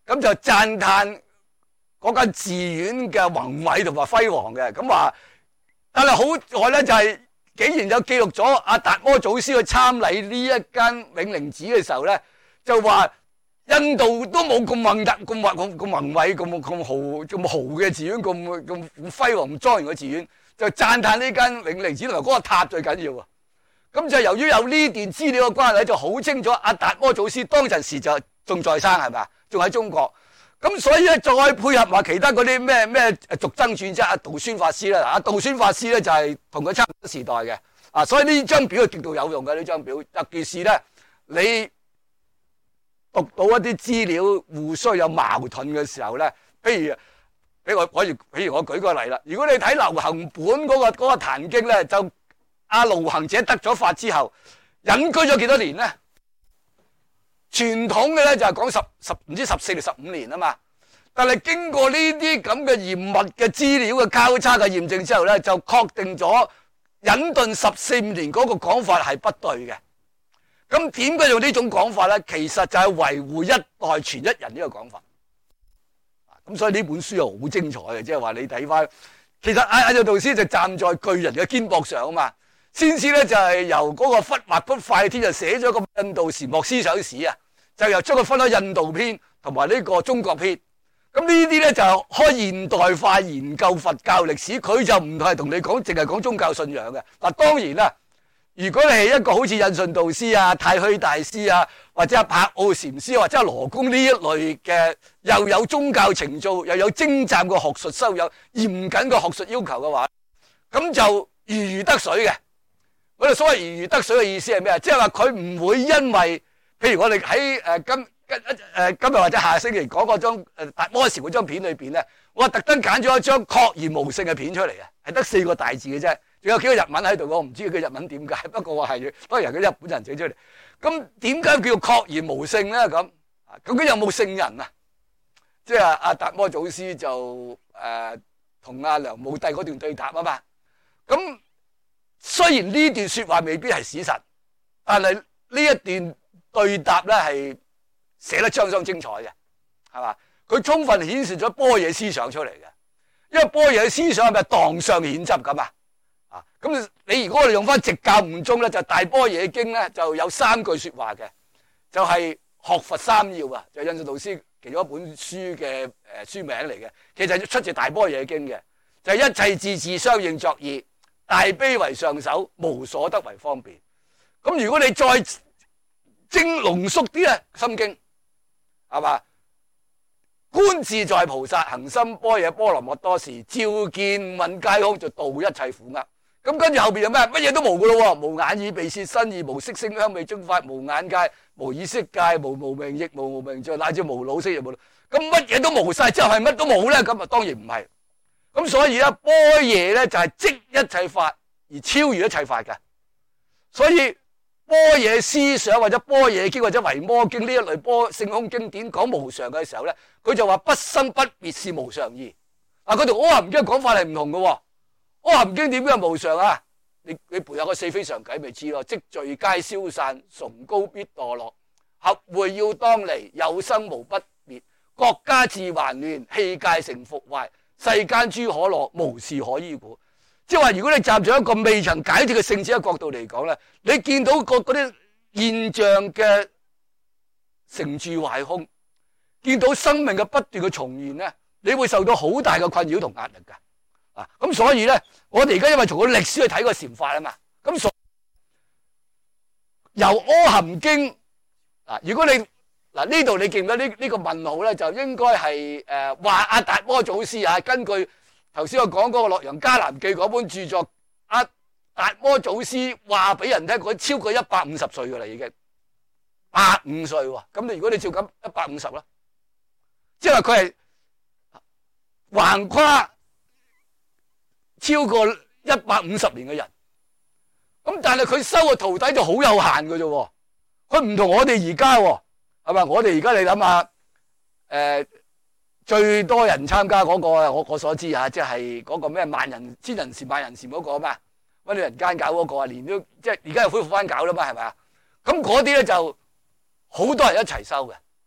咁就讚歎嗰間寺院嘅宏偉同埋輝煌嘅，咁話，但係好在咧就係竟然有記錄咗阿達摩祖師去參禮呢一間永寧寺嘅時候咧，就話印度都冇咁宏大、咁宏、咁咁宏偉、咁咁豪、咁豪嘅寺院，咁咁輝煌、咁莊嚴嘅寺院，就讚歎呢間永寧寺同埋嗰個塔最緊要啊！咁就由於有呢段資料嘅關係，就好清楚阿達摩祖師當陣時就仲在生，係咪啊？仲喺中國。咁所以咧，再配合埋其他嗰啲咩咩續僧傳，即係阿道宣法師啦。阿道宣法師咧就係同佢差唔多時代嘅。啊，所以呢張表係極度有用嘅呢張表。特別是咧，你讀到一啲資料互相有矛盾嘅時候咧，譬如俾我，可以譬如我舉個例啦。如果你睇流行本嗰個嗰個《壇經》咧，就阿盧行者得咗法之後，隱居咗幾多年咧？傳統嘅咧就係講十十唔知十四定十五年啊嘛，但係經過呢啲咁嘅嚴密嘅資料嘅交叉嘅驗證之後咧，就確定咗隱遁十四五年嗰個講法係不對嘅。咁點解用呢種講法咧？其實就係維護一代傳一人呢個講法。咁所以呢本書又好精彩嘅，即係話你睇翻，其實阿阿道師就站在巨人嘅肩膊上啊嘛。先知咧就係由嗰個忽或不快天就寫咗個印度禪學思想史啊。就由將佢分開印度篇同埋呢個中國篇，咁呢啲咧就開現代化研究佛教歷史，佢就唔係同你講，淨係講宗教信仰嘅。嗱，當然啦，如果你係一個好似印順導師啊、太虛大師啊，或者阿柏奧禪師或者阿羅公呢一類嘅，又有宗教情操，又有精湛嘅學術修養、嚴謹嘅學術要求嘅話，咁就如魚得水嘅。我哋所謂如魚得水嘅意思係咩啊？即係話佢唔會因為譬如我哋喺誒今今誒今日或者下星期講嗰張誒達摩禪嗰張片裏邊咧，我特登揀咗一張確然無性嘅片出嚟啊，係得四個大字嘅啫，仲有幾個日文喺度，我唔知佢日文點解，不過我係當然係佢日本人整出嚟。咁點解叫確然無性咧？咁究竟有冇聖人啊？即係阿達摩祖師就誒同阿梁武帝嗰段對答啊嘛。咁雖然呢段説話未必係史實，但係呢一段對答咧係寫得相當精彩嘅，係嘛？佢充分顯示咗般若思想出嚟嘅，因為般若思想係咪當相顯執咁啊？啊，咁你如果我哋用翻直教悟宗咧，就大般若經咧就有三句說話嘅，就係、是、學佛三要啊，就是、印順導師其中一本書嘅誒書名嚟嘅，其實係出自大般若經嘅，就係、是、一切智智相應作意，大悲為上首，無所得為方便。咁如果你再精濃縮啲咧，心經係嘛？觀自在菩薩行深般若波羅蜜多時，照見問皆空，就度一切苦厄。咁跟住後邊有咩？乜嘢都冇噶咯，無眼耳鼻舌身意，無色聲香味觸法，無眼界，無意識界，無無明亦無無明盡，乃至無老死亦無老。咁乜嘢都冇晒之後係乜都冇咧？咁啊當然唔係。咁所以咧，般若咧就係即一切法而超越一切法嘅。所以般若思想或者般若經或者維摩經呢一類般性空經典講無常嘅時候咧，佢就話不生不滅是無常義。嗱，佢同阿含經嘅講法係唔同嘅。阿含經點解無常啊？你你背下個四非常偈咪知咯。積聚皆消散，崇高必墮落。合會要當離，有生無不滅。國家自還亂，器界成復壞。世間諸可樂，無事可依故。即係話，如果你站在一個未曾解脫嘅聖者嘅角度嚟講咧，你見到個嗰啲現象嘅成住壞空，見到生命嘅不斷嘅重現咧，你會受到好大嘅困擾同壓力㗎。啊，咁所以咧，我哋而家因為從個歷史去睇個禪法啊嘛，咁所以由阿含經啊，如果你嗱呢度你見到呢呢個問號咧，就應該係誒話阿達摩祖師啊，根據頭先我講嗰個《洛陽伽藍記》嗰本著作，阿達摩祖師話俾人聽，佢超過一百五十歲噶啦，已經百五歲喎。咁你如果你照咁一百五十啦，即係話佢係橫跨超過一百五十年嘅人。咁但係佢收嘅徒弟就好有限嘅啫，佢唔同我哋而家係咪？我哋而家你諗下，誒、呃。最多人參加嗰、那個，我我所知啊，即係嗰個咩萬人千人禪萬人禪嗰個咩溫暖人間搞嗰個啊，連都即係而家又恢復翻搞啦嘛，係咪啊？咁嗰啲咧就好多人一齊收嘅。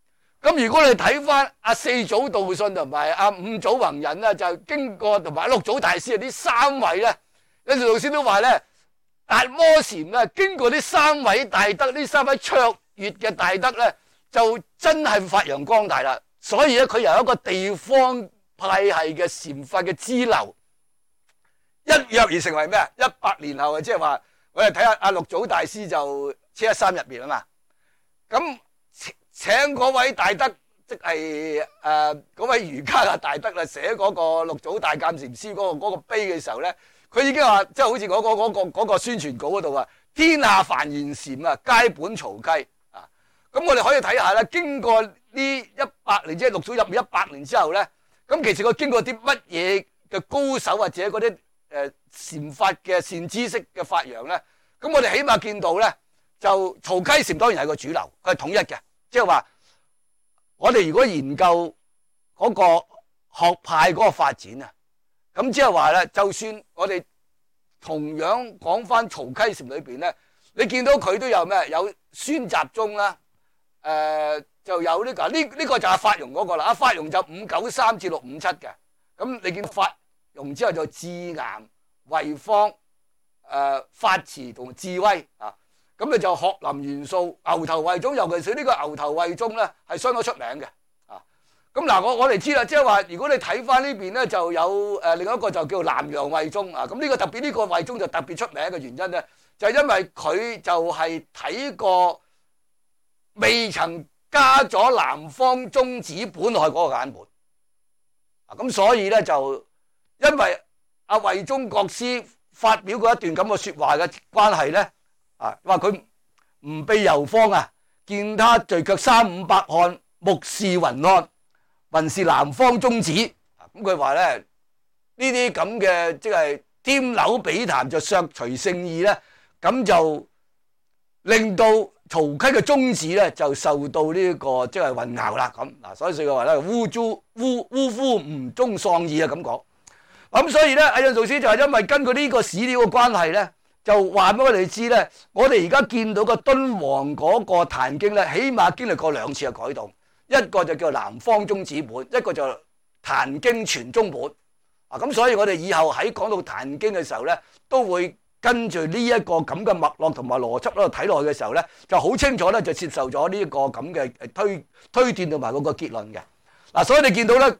咁如果你睇翻阿四祖道信同埋阿五祖弘忍咧，就經過同埋六祖大師啊，呢三位咧，有時老師都話咧，達摩禪咧經過呢三位大德，呢三位卓越嘅大德咧，就真係發揚光大啦。所以咧，佢由一個地方派系嘅禪法嘅支流，一躍而成為咩啊？一百年後啊，即係話我哋睇下阿六祖大師就七一三入面啊嘛，咁。請嗰位大德，即係誒嗰位瑜伽嘅大德啦，寫嗰個六祖大鑑禪師嗰、嗰個、嗰個碑嘅時候咧，佢已經話，即係好似嗰、嗰個嗰、嗰個嗰個宣傳稿嗰度啊，天下凡賢禪啊，皆本曹溪啊。咁我哋可以睇下咧，經過呢一百年，即係六祖入面一百年之後咧，咁其實佢經過啲乜嘢嘅高手或者嗰啲誒禪法嘅善知識嘅發揚咧，咁我哋起碼見到咧，就曹溪禪當然係個主流，佢係統一嘅。即係話，我哋如果研究嗰個學派嗰個發展啊，咁即係話咧，就算我哋同樣講翻曹溪禪裏邊咧，你見到佢都有咩？有孫習宗啦，誒、呃、就有呢、這個呢呢、這個就係法融嗰個啦。啊，法融就五九三至六五七嘅，咁你見法融之後就智岩、慧方、誒、呃、法慈同智威啊。咁你就學林元素、牛頭慧宗，尤其是呢個牛頭慧宗咧，係相當出名嘅啊。咁嗱，我我哋知啦，即係話，如果你睇翻呢邊咧，就有誒另一個就叫南陽慧宗啊。咁呢個特別呢個慧宗就特別出名嘅原因咧，就係因為佢就係睇過未曾加咗南方宗旨本落去嗰個版本啊。咁所以咧就因為阿慧宗國師發表過一段咁嘅説話嘅關係咧。啊！話佢唔避遊方啊，見他聚腳三五百漢，目視雲漢，雲是南方宗旨。咁佢話咧，呢啲咁嘅即係添樓比談就削除聖意咧，咁就令到曹溪嘅宗旨咧就受到呢、這個即係混淆啦。咁嗱，所以佢話咧，污諸污污夫唔中喪意啊咁講。咁所以咧，阿印導師就係因為根據呢個史料嘅關係咧。就話俾我哋知咧，我哋而家見到個敦煌嗰個壇經咧，起碼經歷過兩次嘅改動，一個就叫南方宗旨本，一個就壇經全宗本。啊，咁所以我哋以後喺講到壇經嘅時候咧，都會跟住呢一個咁嘅脈絡同埋邏輯喺度睇落去嘅時候咧，就好清楚咧就接受咗呢一個咁嘅推推斷同埋嗰個結論嘅。嗱，所以你見到咧。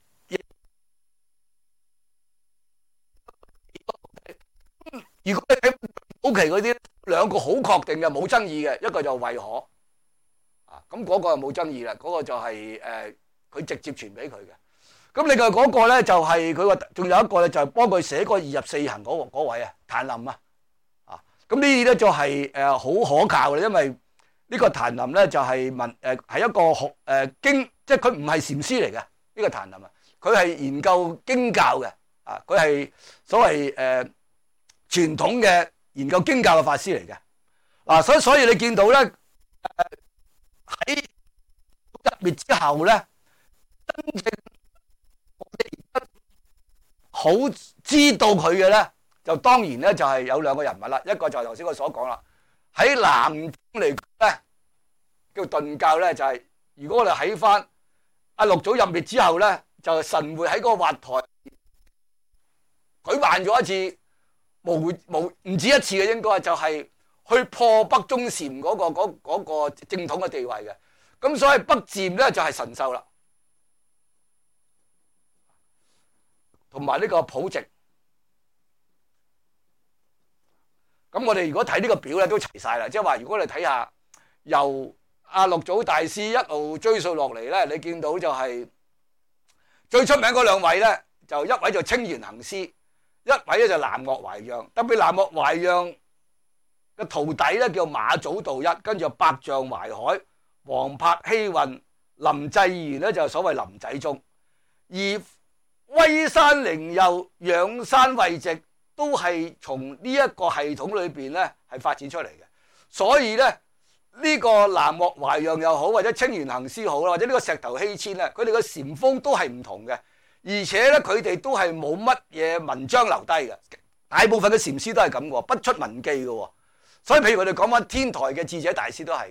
如果你睇早期嗰啲兩個好確定嘅冇爭議嘅，一個就慧可啊，咁嗰個就冇爭議啦，嗰、嗰個就係誒佢直接傳俾佢嘅。咁另外嗰個咧就係佢話，仲有一個咧就係幫佢寫個二入四行嗰嗰位啊，曇林啊，啊咁呢啲咧就係誒好可靠嘅，因為呢個曇林咧就係文誒係一個學誒、呃、經，即係佢唔係禪師嚟嘅呢個曇林啊，佢係研究經教嘅啊，佢係所謂誒。呃傳統嘅研究經教嘅法師嚟嘅，嗱，所以所以你見到咧，喺入滅之後咧，真正我哋好知道佢嘅咧，就當然咧就係有兩個人物啦，一個就係頭先我所講啦，喺南宗嚟講咧叫頓教咧，就係如果我哋喺翻阿六祖入滅之後咧，就神會喺嗰個法台舉辦咗一次。無無唔止一次嘅，應該就係去破北宗禪嗰個嗰嗰個正統嘅地位嘅，咁所以北漸咧就係神秀啦，同埋呢個普寂。咁我哋如果睇呢個表咧都齊晒啦，即係話如果你睇下由阿六祖大師一路追溯落嚟咧，你見到就係最出名嗰兩位咧，就一位就清源行思。一位咧就南岳懷讓，特別南岳懷讓嘅徒弟咧叫馬祖道一，跟住百丈懷海、黃柏希運、林濟賢咧就所謂林仔宗，而威山靈佑、仰山慧寂都係從呢一個系統裏邊咧係發展出嚟嘅，所以咧呢、這個南岳懷讓又好，或者清源行思好啦，或者呢個石頭希遷咧，佢哋嘅禪風都係唔同嘅。而且咧，佢哋都係冇乜嘢文章留低嘅，大部分嘅禪師都係咁嘅，不出文記嘅。所以譬如我哋講翻天台嘅智者大師都係嘅，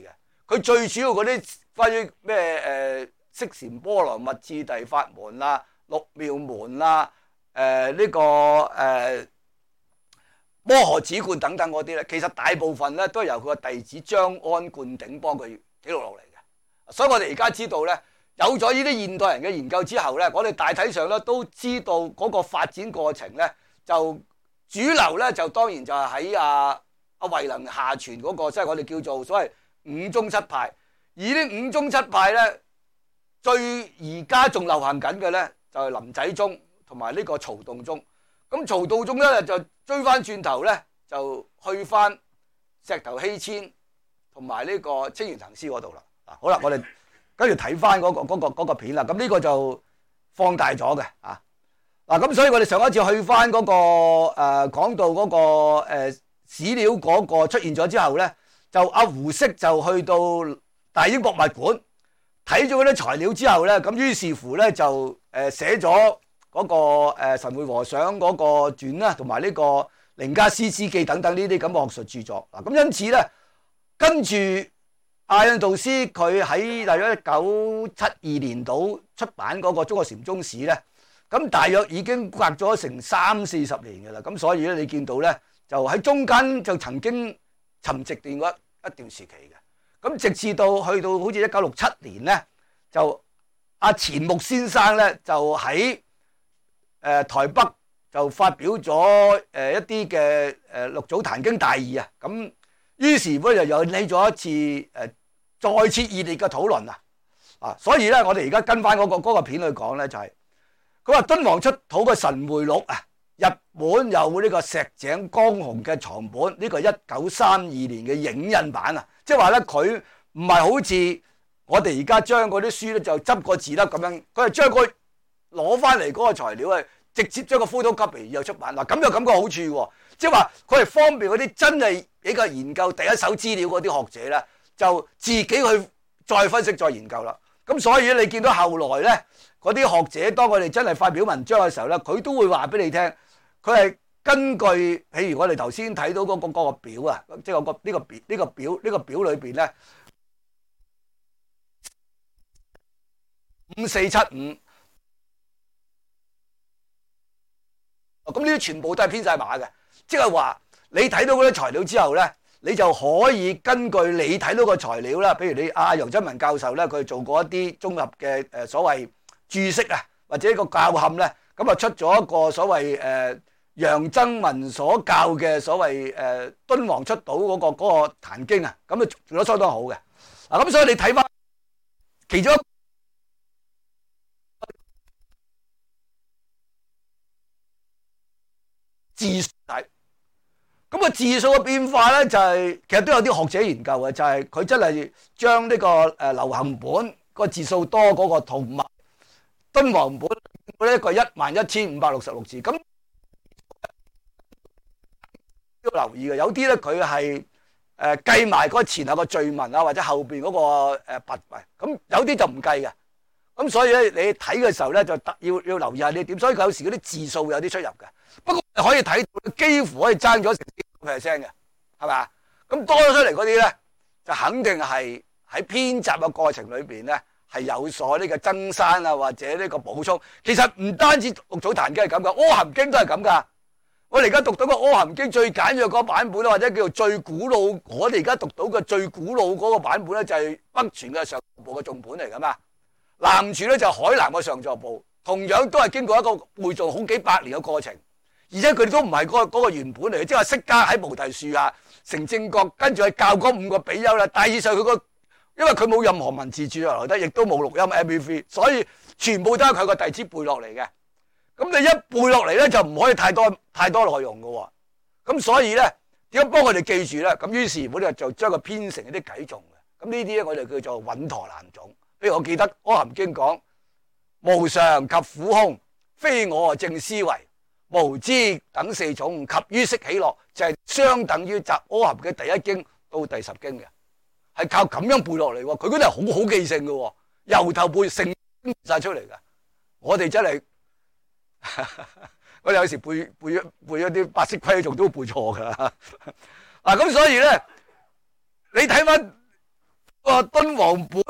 佢最主要嗰啲關於咩誒釋禪波羅蜜次第法門啦、六妙門啦、誒、呃、呢、這個誒、呃、摩訶止觀等等嗰啲咧，其實大部分咧都係由佢個弟子張安灌頂幫佢記錄落嚟嘅。所以我哋而家知道咧，有咗呢啲現代人嘅研究之後咧，我哋大體上咧都知道嗰個發展過程咧，就主流咧就當然就係喺阿阿慧能下傳嗰、那個，即、就、係、是、我哋叫做所謂五宗七派。而呢五宗七派咧，最而家仲流行緊嘅咧，就係臨濟宗同埋呢個曹洞宗。咁曹洞宗咧就追翻轉頭咧，就去翻石頭希遷同埋呢個清源行思嗰度啦。啊，好啦，我哋跟住睇翻嗰個嗰個嗰個片啦。咁呢個就放大咗嘅啊。嗱，咁所以我哋上一次去翻嗰個誒講到嗰個誒史料嗰個出現咗之後咧，就阿胡適就去到大英博物館睇咗嗰啲材料之後咧，咁於是乎咧就誒寫咗嗰個誒神會和尚嗰個傳啦，同埋呢個寧家詩詩記等等呢啲咁嘅學術著作。嗱，咁因此咧，跟住阿印度斯佢喺大約一九七二年度出版嗰個《中國禪宗史》咧，咁大約已經隔咗成三四十年嘅啦。咁所以咧，你見到咧就喺中間就曾經沉寂段嗰一段時期嘅。咁直至到去到好似一九六七年咧，就阿錢穆先生咧就喺誒、呃、台北就發表咗誒、呃、一啲嘅誒六祖壇經大義啊。咁於是乎就又引起咗一次誒、呃、再次熱烈嘅討論啊。啊，所以咧我哋而家跟翻嗰、那個嗰、那個片去講咧，就係佢話敦煌出土嘅神會錄啊，日本有呢個石井光雄嘅藏本，呢、這個一九三二年嘅影印版啊。即係話咧，佢唔係好似我哋而家將嗰啲書咧就執個字粒咁樣，佢係將佢攞翻嚟嗰個材料係直接將個 photocopy 又出版。嗱，咁有咁個好處喎，即係話佢係方便嗰啲真係比較研究第一手資料嗰啲學者咧，就自己去再分析再研究啦。咁所以你見到後來咧嗰啲學者當我哋真係發表文章嘅時候咧，佢都會話俾你聽，佢係根據，譬如我哋頭先睇到嗰個嗰個表啊，即係個呢個表呢個表呢個表裏邊咧，五四七五，咁呢啲全部都係編晒碼嘅，即係話你睇到嗰啲材料之後咧，你就可以根據你睇到個材料啦，譬如你阿楊真文教授咧，佢做過一啲綜合嘅誒所謂注釋啊，或者一個教函咧，咁啊出咗一個所謂誒。呃楊曾文所教嘅所謂誒敦煌出土嗰個嗰個壇經啊，咁啊做得相當好嘅。嗱，咁所以你睇翻其中一字數睇，咁啊字數嘅變化咧就係其實都有啲學者研究嘅，就係佢真係將呢個誒流行本個字數多嗰個同埋敦煌本呢個一萬一千五百六十六字咁。都要留意嘅，有啲咧佢係誒計埋嗰前後個序文啊，或者後邊嗰個誒跋位，咁有啲就唔計嘅。咁所以咧，你睇嘅時候咧就特要要留意下呢點。所以佢有時嗰啲字數有啲出入嘅。不過可以睇到，幾乎可以爭咗成幾個 percent 嘅，係嘛？咁多咗出嚟嗰啲咧，就肯定係喺編集嘅過程裏邊咧係有所呢個增刪啊，或者呢個補充。其實唔單止六祖壇經係咁噶，阿含經都係咁噶。我哋而家讀到個《阿含經》最簡約嗰個版本啦，或者叫做最古老，我哋而家讀到嘅最古老嗰個版本咧，就係北傳嘅上座部嘅頌本嚟噶嘛。南傳咧就係海南嘅上座部，同樣都係經過一個背誦好幾百年嘅過程，而且佢哋都唔係嗰個嗰個原本嚟嘅，即係話釋迦喺菩提樹下成正覺，跟住係教嗰五個比丘啦。大致上佢個，因為佢冇任何文字著落嚟得，亦都冇錄音 M P three， 所以全部都係佢個弟子背落嚟嘅。咁你一背落嚟咧，就唔可以太多太多內容嘅喎。咁所以咧，點樣幫佢哋記住咧？咁於是我哋就將佢編成一啲偈頌嘅。咁呢啲咧，我哋叫做穩陀難種。譬如我記得《阿含經》講無常及苦空，非我正思維，無知等四種及於色喜樂，就係、是、相等於集阿含嘅第一經到第十經嘅，係靠咁樣背落嚟喎。佢嗰啲係好好記性嘅喎，由頭背成晒出嚟嘅。我哋真係〜我有時背背咗背咗啲八識規仲都背錯噶。嗱，咁所以咧，你睇翻個敦煌本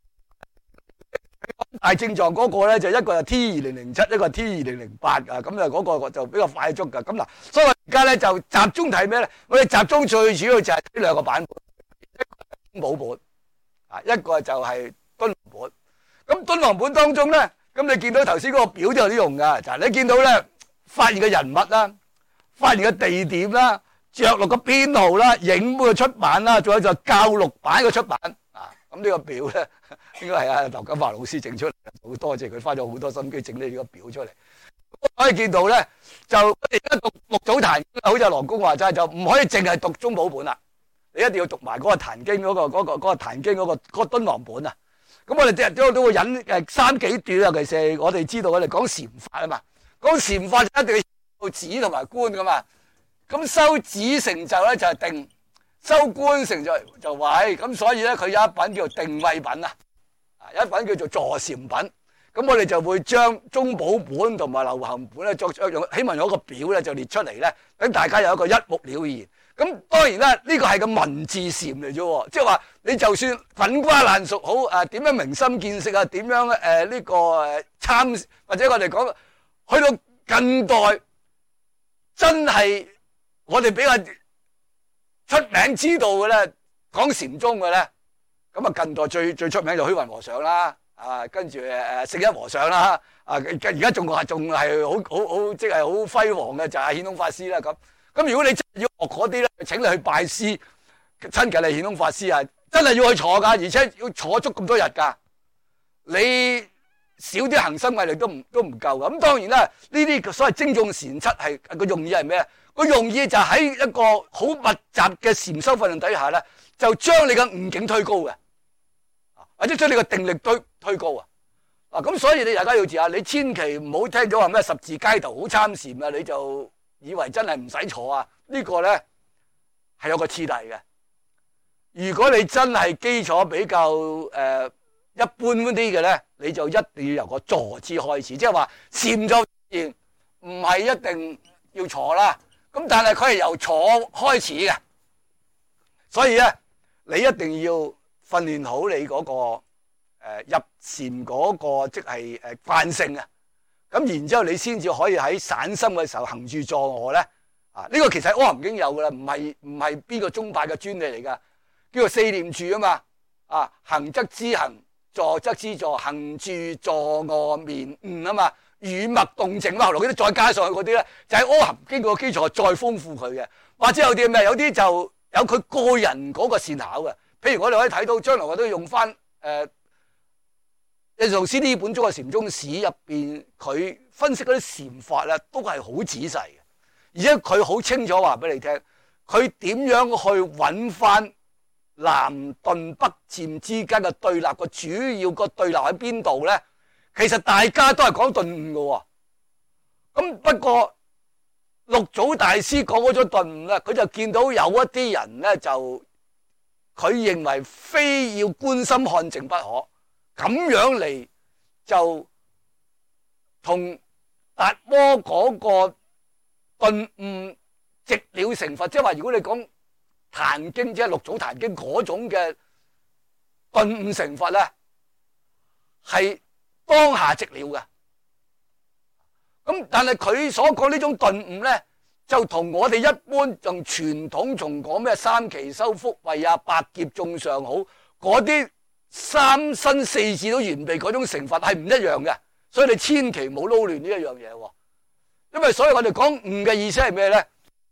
大症狀嗰個咧，就一個係 T 二零零七，一個係 T 二零零八啊，咁啊嗰個就比較快速噶。咁嗱，所以我而家咧就集中睇咩咧？我哋集中最主要就係呢兩個版本，一個係宗寶本啊，一個就係敦煌本。咁敦煌本當中咧，咁你見到頭先嗰個表都有啲用噶，就係你見到咧發現嘅人物啦，發現嘅地點啦，着落個編號啦，影本嘅出版啦，仲有就教錄版嘅出版啊。咁呢個表咧，應該係阿劉錦華老師整出嚟，好多謝佢花咗好多心機整呢個表出嚟。可以見到咧，就我哋而家讀六祖壇經，好似羅公話齋，就唔可以淨係讀宗寶本啦，你一定要讀埋嗰個壇經嗰個嗰個嗰個壇經嗰個嗰個敦煌本啊。咁我哋日日都都會引誒三幾段，尤其是我哋知道我哋講禪法啊嘛，講禪法就一定要止同埋觀噶嘛。咁修止成就咧就係定，修觀成就就慧。咁所以咧佢有一品叫做定慧品啊，啊有一品叫做坐禪品。咁我哋就會將宗寶本同埋流行本咧作用，起碼有一個表咧就列出嚟咧，等大家有一個一目了然。咁當然啦，呢個係個文字禪嚟啫，即係話你就算粉瓜爛熟好啊，點樣明心見性啊，點樣誒呢個誒參，或者我哋講去到近代真係我哋比較出名知道嘅咧，講禪宗嘅咧，咁啊近代最最出名就虛雲和尚啦，啊跟住誒聖一和尚啦，啊而家仲係仲係好好好即係好輝煌嘅就係顯通法師啦咁。咁如果你真係要學嗰啲咧，請你去拜師，親近你顯通法師啊，真係要去坐噶，而且要坐足咁多日噶。你少啲恒心毅力都唔都唔夠噶。咁當然啦，呢啲所謂精進禪七係個用意係咩？個用意就喺一個好密集嘅禪修訓練底下咧，就將你嘅悟境推高嘅，或者將你嘅定力推推高啊。嗱，咁所以你大家要知啊，你千祈唔好聽咗話咩十字街頭好參禪啊，你就以為真係唔使坐啊！呢個咧係有個次第嘅。如果你真係基礎比較誒一般啲嘅咧，你就一定要由個坐姿開始，即係話禪坐唔係一定要坐啦。咁但係佢係由坐開始嘅，所以咧你一定要訓練好你嗰個誒入禪嗰個即係誒慣性啊。咁然之後，你先至可以喺散心嘅時候行住坐臥咧，啊！呢個其實《阿含經》有噶啦，唔係唔係邊個宗派嘅專利嚟噶，叫做四念住啊嘛，啊行則知行，坐則知坐，行住坐臥眠悟啊嘛，語默動靜嘛，後來嗰啲再加上去嗰啲咧，就喺《阿含經》個基礎再豐富佢嘅，或者有啲咩？有啲就有佢個人嗰個善巧嘅，譬如我哋可以睇到將來我都用翻誒。呃你從師呢本中嘅禪宗史入邊，佢分析嗰啲禪法咧，都係好仔細嘅，而且佢好清楚話俾你聽，佢點樣去揾翻南頓北漸之間嘅對立，個主要個對立喺邊度咧？其實大家都係講頓悟嘅，咁不過六祖大師講嗰種頓悟咧，佢就見到有一啲人咧，就佢認為非要觀心看靜不可。咁樣嚟就同達摩嗰個頓悟直了成佛，即係話如果你講壇經，即係六祖壇經嗰種嘅頓悟成佛咧，係當下直了嘅。咁但係佢所講呢種頓悟咧，就同我哋一般仲傳統仲講咩三期修福慧啊、百劫眾上好嗰啲。三身四智都完備嗰種成佛係唔一樣嘅，所以你千祈唔好撈亂呢一樣嘢。因為所以我哋講悟嘅意思係咩咧？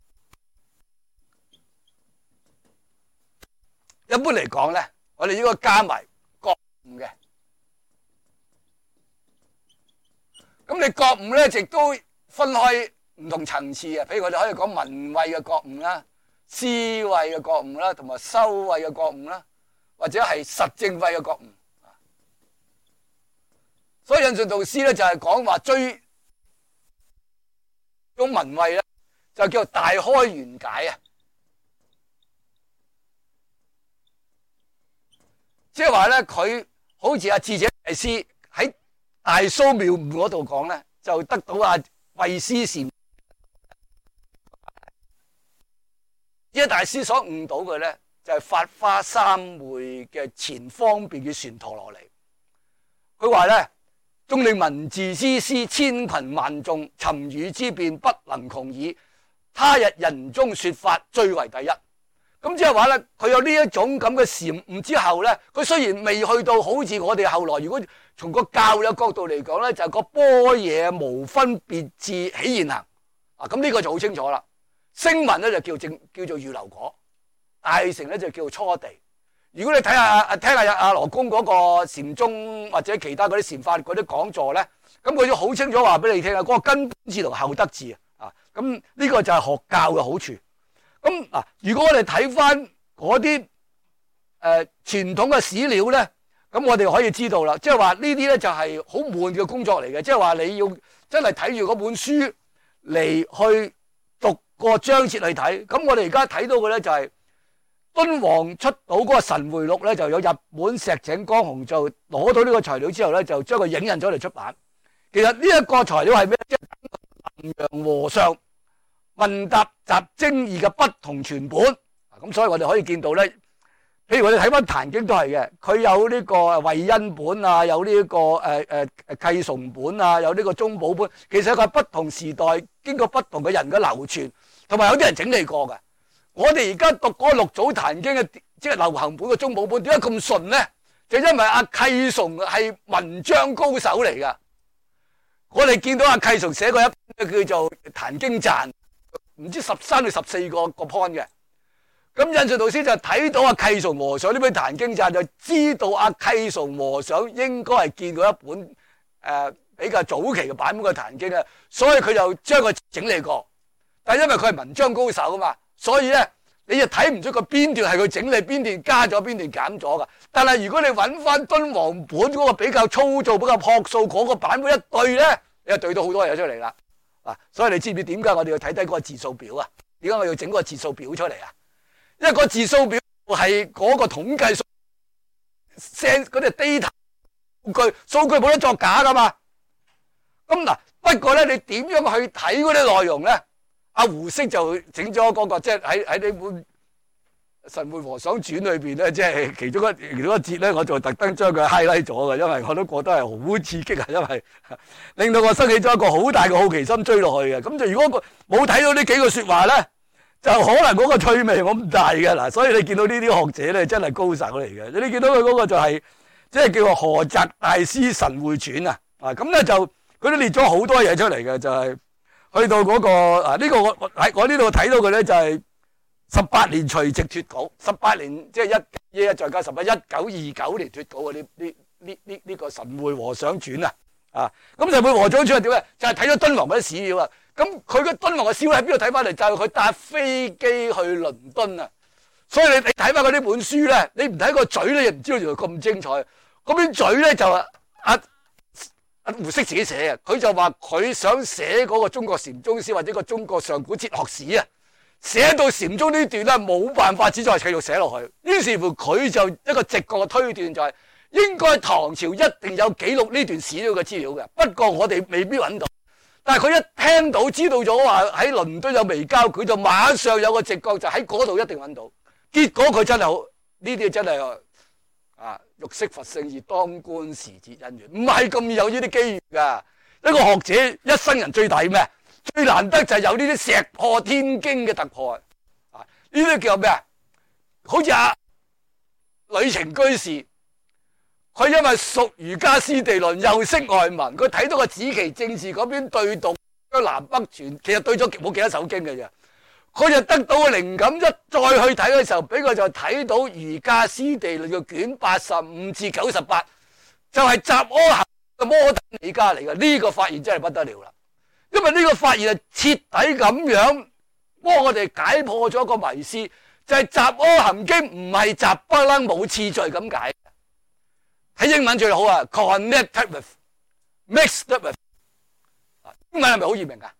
一般嚟講咧，我哋應該加埋覺悟嘅。咁你覺悟咧，亦都分開唔同層次嘅。譬如我哋可以講聞慧嘅覺悟啦、思慧嘅覺悟啦，同埋修慧嘅覺悟啦。或者係實證慧嘅覺悟，所以印順導師咧就係講話追種聞慧咧，就叫做大開圓解啊！即係話咧，佢好似阿智者大師喺大蘇妙悟嗰度講咧，就得到阿慧思禪，智者大師所悟到嘅咧。 就係法華三會嘅前方便嘅船陀羅尼。佢話咧：縱令文字詩詩千群萬眾，尋語之辯不能窮矣。他日人中說法最為第一。咁即係話咧，佢有呢一種咁嘅禪悟之後咧，佢雖然未去到好似我哋後來，如果從個教嘅角度嚟講咧，就係、是、個般若無分別智起現行啊。咁呢個就好清楚啦。聲聞咧就叫正叫做預流果，大乘咧就叫做初地。如果你睇下聽下阿羅公嗰個禪宗或者其他嗰啲禪法嗰啲講座咧，咁佢都好清楚話俾你聽啊，嗰、那個根本智同後得智啊。咁呢個就係學教嘅好處。咁嗱，如果我哋睇翻嗰啲誒傳統嘅史料咧，咁我哋可以知道啦，即係話呢啲咧就係好悶嘅工作嚟嘅，即係話你要真係睇住嗰本書嚟去讀個章節去睇。咁我哋而家睇到嘅咧就係敦煌出到嗰個神會錄咧，就有日本石井光雄就攞到呢個材料之後咧，就將佢影印咗嚟出版。其實呢一個材料係咩？即係南陽和尚問答集精義嘅不同傳本，咁所以我哋可以見到咧，譬如我哋睇翻《壇經》都係嘅，佢有呢個慧恩本啊，有呢、這個誒誒誒契崇本啊，有呢個中寶本，其實佢係不同時代經過不同嘅人嘅流傳，同埋有啲人整理過嘅。我哋而家讀嗰個六祖壇經嘅即係流行本嘅中寶本，點解咁順咧？就因為阿契崇係文章高手嚟噶。我哋見到阿契崇寫過一本叫做《壇經讚》。唔知十三到十四個個 point 嘅，咁印順導師就睇到阿契崇和尚呢本《壇經讚》，就知道阿契崇和尚應該係見過一本誒、呃、比較早期嘅版本嘅《壇經》啊，所以佢就將佢整理過。但係因為佢係文章高手啊嘛，所以咧你就睇唔出個邊段係佢整理，邊段加咗，邊段減咗噶。但係如果你揾翻敦煌本嗰個比較粗糙、比較樸素嗰個版本一對咧，你就對到好多嘢出嚟啦。嗱，所以你知唔知點解我哋要睇低嗰個字數表啊？點解我要整嗰個字數表出嚟啊？因為個字數表係嗰個統計數 send 嗰啲 data 數據，數據冇得作假噶嘛。咁嗱，不過咧，你點樣去睇嗰啲內容咧？阿胡適就整咗嗰個，即係喺喺呢本《神會和尚傳》裏邊咧，即係其中一其中一節咧，我就特登將佢 highlight 咗嘅，因為我都覺得係好刺激啊，因為令到我生起咗一個好大嘅好奇心追落去嘅。咁就如果冇睇到呢幾句說話咧，就可能嗰個趣味冇咁大嘅嗱。所以你見到呢啲學者咧，真係高手嚟嘅。你見到佢嗰個就係即係叫做菏澤大師神會傳啊，啊咁咧就佢都列咗好多嘢出嚟嘅，就係、是、去到嗰、那個啊呢、這個我我喺我呢度睇到嘅咧就係、是。十八年隨直脫稿，十八年即係一一再加十八，一九二九年脫稿嘅呢呢呢呢呢個神會和尚傳啊，啊咁神會和尚傳係點咧？就係睇咗敦煌嗰啲史料啊。咁佢嘅敦煌嘅史料喺邊度睇翻嚟？就係佢搭飛機去倫敦啊。所以你你睇翻嗰啲本書咧，你唔睇個嘴咧，你唔知道原來咁精彩。嗰邊嘴咧就係阿阿胡適自己寫嘅，佢就話佢想寫嗰個中國禪宗史或者個中國上古哲學史啊。寫到禪宗呢段咧冇辦法只再繼續寫落去，於是乎佢就一個直覺嘅推斷就係、是、應該唐朝一定有記錄呢段史料嘅資料嘅，不過我哋未必揾到。但係佢一聽到知道咗話喺倫敦有微交，佢就馬上有個直覺就喺嗰度一定揾到。結果佢真係好呢啲真係啊，欲識佛性而當觀時節因緣，唔係咁有呢啲機遇噶。一個學者一生人最大咩？最難得就係有呢啲石破天驚嘅突破啊！呢啲叫咩啊？好似阿呂程居士，佢因為屬儒家師地論，又識外文，佢睇到個紫旗政治嗰邊對讀將南北傳，其實對咗冇幾多首經嘅啫。佢就得到個靈感，一再去睇嘅時候，俾佢就睇到儒家師地論嘅卷八十五至九十八，就係雜阿含嘅摩登理家嚟嘅。呢、這個發現真係不得了啦！因為呢個發現係徹底咁樣幫我哋解破咗一個迷思，就係、是《雜阿含經》唔係雜不楞冇次序咁解。睇英文最好啊 ，connected with，mixed with。英文係咪好易明噶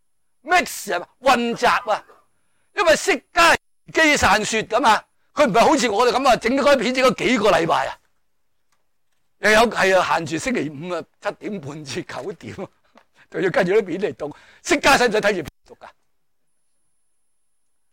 ？mix 啊，混雜啊，因為釋迦機散說噶嘛，佢唔係好似我哋咁啊，整咗嗰啲片整咗幾個禮拜啊，又有係啊，限住星期五啊七點半至九點。就要跟住啲片嚟讀，釋迦使唔使睇住片讀噶？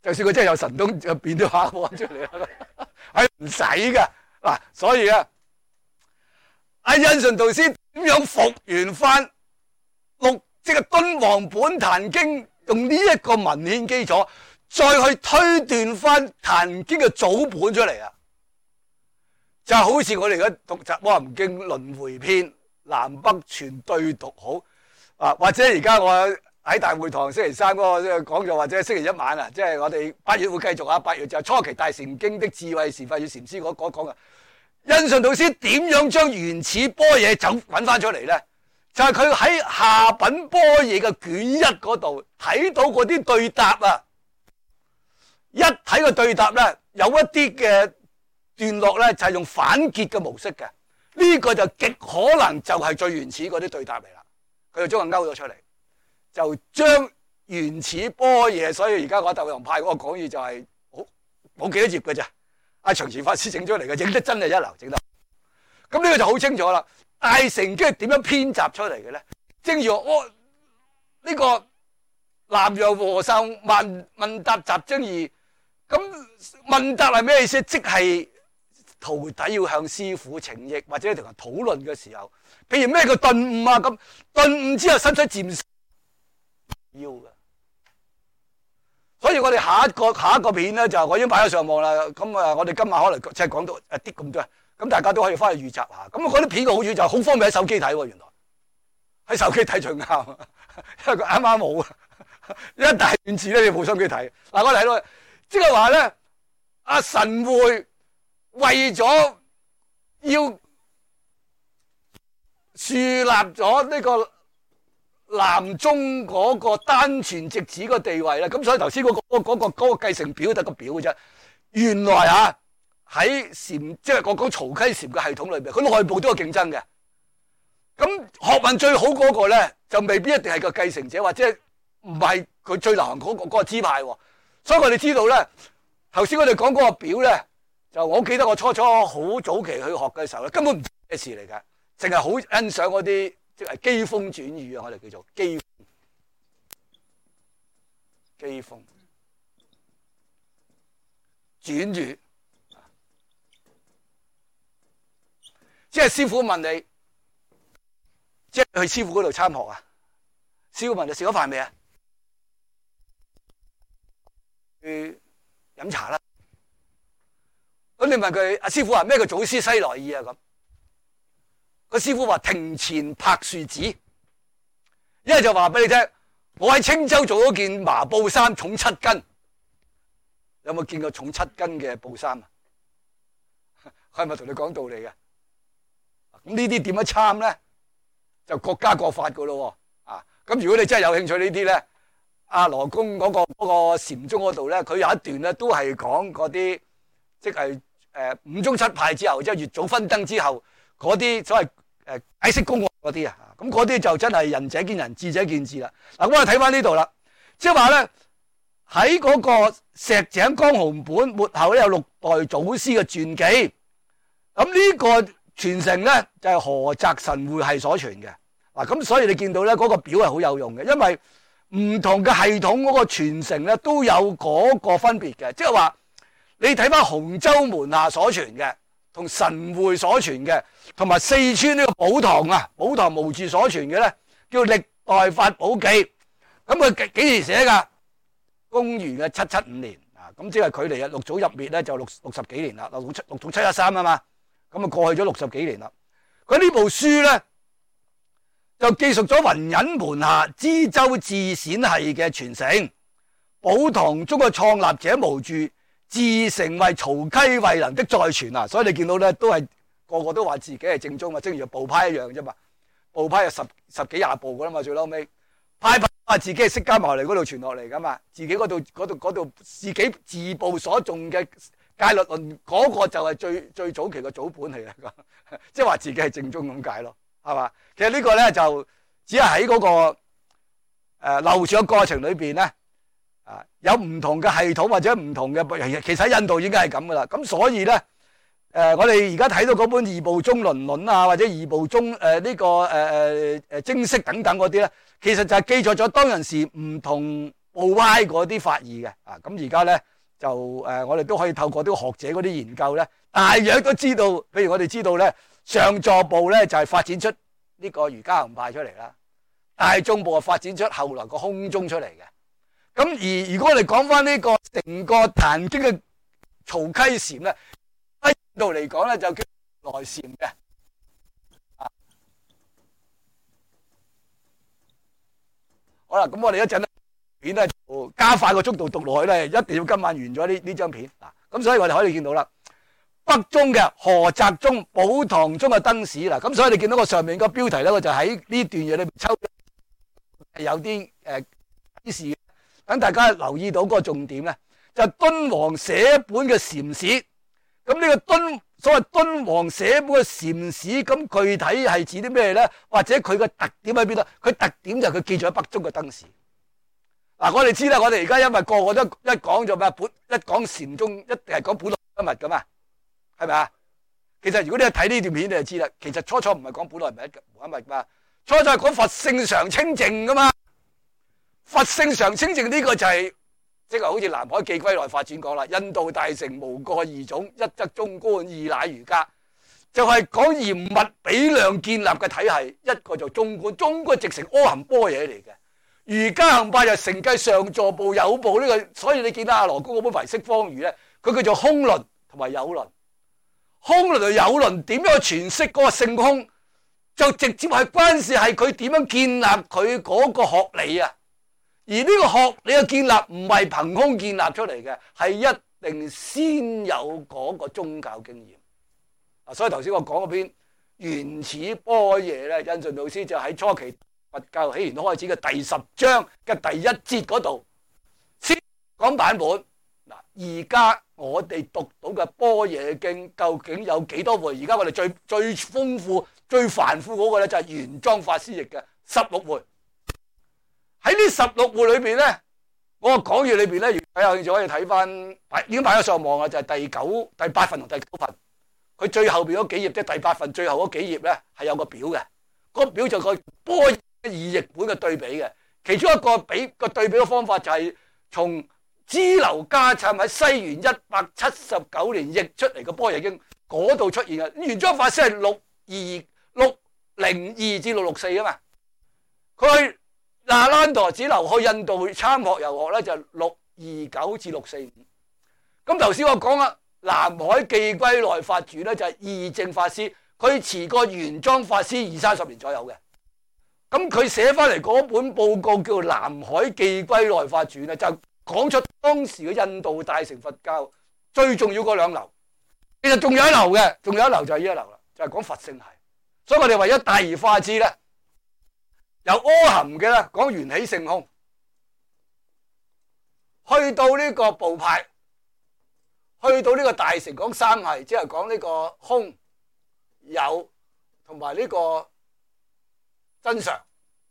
就算佢真係有神通，就變咗下波出嚟啦，係唔使噶嗱。所以啊，阿印順導師點樣復原翻六即係敦煌本壇經，用呢一個文獻基礎，再去推斷翻壇經嘅祖本出嚟啊！就好似我哋而家讀《雜阿含經》輪迴篇，南北全對讀好啊，或者而家我喺大會堂星期三嗰個講座，或者星期一晚啊，即係我哋八月會繼續啊。八月就係初期大乘經的智慧時法與禪師嗰嗰講啊。印順導師點樣將原始般若走揾翻出嚟咧？就係佢喺下品般若嘅卷一嗰度睇到嗰啲對答啊，一睇個對答咧，有一啲嘅段落咧就係用反結嘅模式嘅，呢個就極可能就係最原始嗰啲對答嚟啦。佢就將佢勾咗出嚟，就將原始般若，所以而家我大會堂派嗰個講義就係好冇幾多頁嘅咋，阿長慈法師整咗嚟嘅，影得真係一流，整得。咁呢個就好清楚啦。大乘經係點樣編集出嚟嘅咧？正如我呢、這個南陽和尚問問答集經義，咁問答係咩意思？即係徒弟要向師父請益，或者同人討論嘅時候，譬如咩叫頓悟啊？咁頓悟之後使唔使漸要嘅？所以我哋下一個下一個片咧，就我已經擺咗上網啦。咁啊，我哋今晚可能即係講到一啲咁多，咁大家都可以翻去預習下。咁嗰啲片嘅好處就係好方便喺手機睇喎。原來喺手機睇最啱，因為佢啱啱冇啊。一大段字咧，你冇心機睇。嗱，我嚟到即係話咧，阿神會為咗要樹立咗呢個南宗嗰個單傳直指個地位咧，咁所以頭先嗰個嗰、嗰個嗰、嗰個繼承表得個表嘅啫。原來啊喺禪即係我講曹溪禪嘅系統裏邊，佢內部都有競爭嘅。咁學問最好嗰個咧，就未必一定係個繼承者，或者唔係佢最流行嗰、嗰個嗰、嗰個支派。所以我哋知道咧，頭先我哋講嗰個表咧，就我記得我初初好早期去學嘅時候咧，根本唔知咩事嚟嘅，淨係好欣賞嗰啲。即係機鋒轉語啊！我哋叫做機機鋒轉語，即係師傅問你，即係去師傅嗰度參學啊？師傅問你食咗飯未啊？去飲茶啦。咁你問佢阿師傅話咩叫祖師西來意啊？咁。個師傅話庭前柏樹子，一係就話俾你聽，我喺青州做咗件麻布衫，重七斤。有冇見過重七斤嘅布衫啊？係咪同你講道理嘅？咁呢啲點樣參咧？就各家各法噶咯。啊，咁如果你真係有興趣呢啲咧，阿羅公嗰個嗰個禪宗嗰度咧，佢有一段咧都係講嗰啲，即係誒五宗七派之後，即係越早分燈之後。嗰啲所謂誒解釋公案嗰啲啊，咁嗰啲就真係仁者見仁，智者見智啦。嗱，咁我哋睇翻呢度啦，即係話咧喺嗰個石井江洪本末後咧有六代祖師嘅傳記，咁呢個傳承咧就係菏澤神會係所傳嘅。嗱，咁所以你見到咧嗰個表係好有用嘅，因為唔同嘅系統嗰個傳承咧都有嗰個分別嘅，即係話你睇翻洪州門下所傳嘅。同神會所傳嘅，同埋四川呢個寶堂啊，寶堂無住所傳嘅咧，叫歷代法寶記。咁佢幾幾時寫噶？公元嘅七七五年啊，咁即係距離啊六祖入滅咧就六六十幾年啦，六七六祖七一三啊嘛，咁啊過去咗六十幾年啦。佢呢部書咧就記述咗雲隱門下知州智顯系嘅傳承，寶堂中嘅創立者無住。自成為曹溪慧能的再傳啊，所以你見到咧都係個個都話自己係正宗啊，正如部派一樣啫嘛。部派有十十幾廿部噶啦嘛，最嬲尾派派話自己係釋迦牟尼嗰度傳落嚟噶嘛，自己嗰度嗰度嗰度自己自部所種嘅戒律論嗰個就係最最早期嘅祖本嚟嘅，即係話自己係正宗咁解咯，係嘛？其實呢個咧就只係喺嗰個誒、呃、流傳嘅過程裏邊咧。啊，有唔同嘅系統或者唔同嘅，其實喺印度已經係咁噶啦。咁所以咧，誒、呃，我哋而家睇到嗰本二部中輪論啊，或者二部中誒呢、呃這個誒誒誒經釋等等嗰啲咧，其實就係記載咗當陣時唔同部派嗰啲法義嘅啊。咁而家咧就誒、呃，我哋都可以透過啲學者嗰啲研究咧，大約都知道，譬如我哋知道咧，上座部咧就係、是、發展出呢個瑜伽行派出嚟啦，大眾部啊發展出後來個空中出嚟嘅。咁而如果我哋講翻呢個成個壇經嘅曹溪禪咧，喺度嚟講咧就叫來禪嘅。啊，好啦，咁我哋一陣咧片咧就加快個速度讀落去咧，一定要今晚完咗呢呢張片。嗱，咁所以我哋可以見到啦，北宗嘅何澤宗、寶堂宗嘅燈史啦。咁所以你見到個上面個標題咧，我就喺呢段嘢裏面抽有啲誒啲事。等大家留意到嗰個重點咧，就係敦煌寫本嘅禪史。咁呢個敦所謂敦煌寫本嘅禪史，咁具體係指啲咩咧？或者佢個特點喺邊度？佢特點就係佢記咗喺北宗嘅燈史。嗱，我哋知啦，我哋而家因為個個都一講咗咩本，一講禪宗一定係講本來無一物噶嘛，係咪啊？其實如果你睇呢段片，你就知啦。其實初初唔係講本來無一物嘛，初初係講佛性常清淨噶嘛。佛性常清淨呢個就係、是，即係好似南海寄歸內法傳講啦，印度大乘無過二種，一則中觀，二乃瑜伽，就係、是、講嚴密比量建立嘅體系，一個就中觀，中觀直成阿含般若嚟嘅，瑜伽行派就承繼上座部有部呢、這個，所以你見到阿羅公嗰本唯識方語咧，佢叫做空論同埋有論，空論同有論點樣詮釋嗰個性空，就直接係關事係佢點樣建立佢嗰個學理啊。而呢個學理嘅建立唔係憑空建立出嚟嘅，係一定先有嗰個宗教經驗。啊，所以頭先我講嗰篇原始般若咧，印順老師就喺初期佛教起源開始嘅第十章嘅第一節嗰度先講版本。嗱，而家我哋讀到嘅般若經究竟有幾多回？而家我哋最最豐富、最繁複嗰個咧就係玄奘法師譯嘅十六回。喺呢十六回裏邊咧，我個講義裏邊咧，如果有興趣可以睇翻，已經擺咗上網啊，就係第九、第八份同第九份。佢最後邊嗰幾頁，即係第八份最後嗰幾頁咧，係有個表嘅。嗰個表就個般若二譯本嘅對比嘅。其中一個比個對比嘅方法就係從支婁迦讖喺西元一百七十九年譯出嚟嘅般若經嗰度出現嘅。玄奘法師係六二六零二至六六四啊嘛，佢。那蘭陀只留去印度參學遊學咧，就六二九至六四五。咁頭先我講啦，南海寄歸內法傳咧就係義淨法師，佢遲過玄奘法師二三十年左右嘅。咁佢寫翻嚟嗰本報告叫《南海寄歸內法傳》咧，就講出當時嘅印度大乘佛教最重要嗰兩流。其實仲有一流嘅，仲有一流就係呢一流啦，就係講佛性系。所以我哋為咗大而化之咧。由阿含嘅咧講緣起性空，去到呢個部派，去到呢個大乘講三系，即係講呢個空有同埋呢個真常。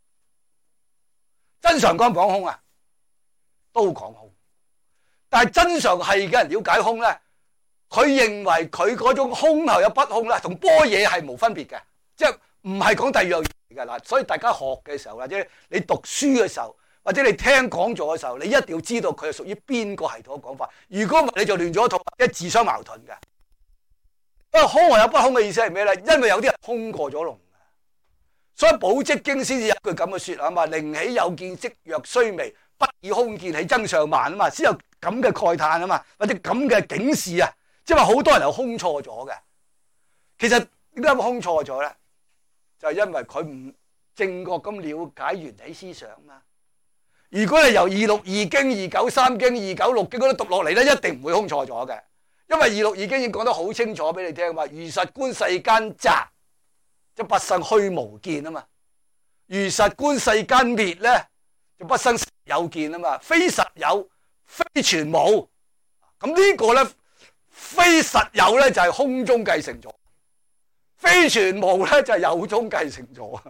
真常講唔講空啊？都講空，但係真常系嘅人了解空咧，佢認為佢嗰種空後有不空咧，同般若係冇分別嘅，即係唔係講第二樣嘢。嗱，所以大家學嘅時候，或者你讀書嘅時候，或者你聽講座嘅時候，你一定要知道佢係屬於邊個系統嘅講法。如果唔係，你就亂咗一套，即係自相矛盾嘅。因為空還有不空嘅意思係咩咧？因為有啲人空過咗龍嘅，所以《寶積經》先至有一句咁嘅説話嘛：寧喜有見色若須彌，不以空見起增上慢啊嘛，先有咁嘅慨嘆啊嘛，或者咁嘅警示啊，即係話好多人係空錯咗嘅。其實點解會空錯咗咧？就係因為佢唔正確咁了解緣起思想嘛。如果你由二六二經、二九三經、二九六經嗰啲讀落嚟咧，一定唔會空錯咗嘅。因為二六二經已經講得好清楚俾你聽嘛，如實觀世間雜，即不生虛無見啊嘛。如實觀世間滅咧，就不生有見啊嘛。非實有，非全無。咁呢個咧，非實有咧就係空中繼承咗。非全無咧就係有宗繼承咗，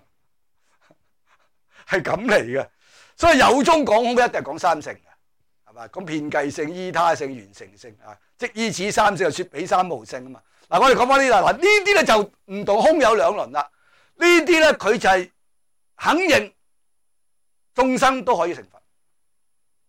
係咁嚟嘅。所以有宗講空一定係講三性嘅，係嘛？咁遍計性、依他性、緣成性啊，即依此三性就說彼三無性啊嘛。嗱，我哋講翻呢度，嗱呢啲咧就唔同空有兩輪啦。呢啲咧佢就係肯認眾生都可以成佛，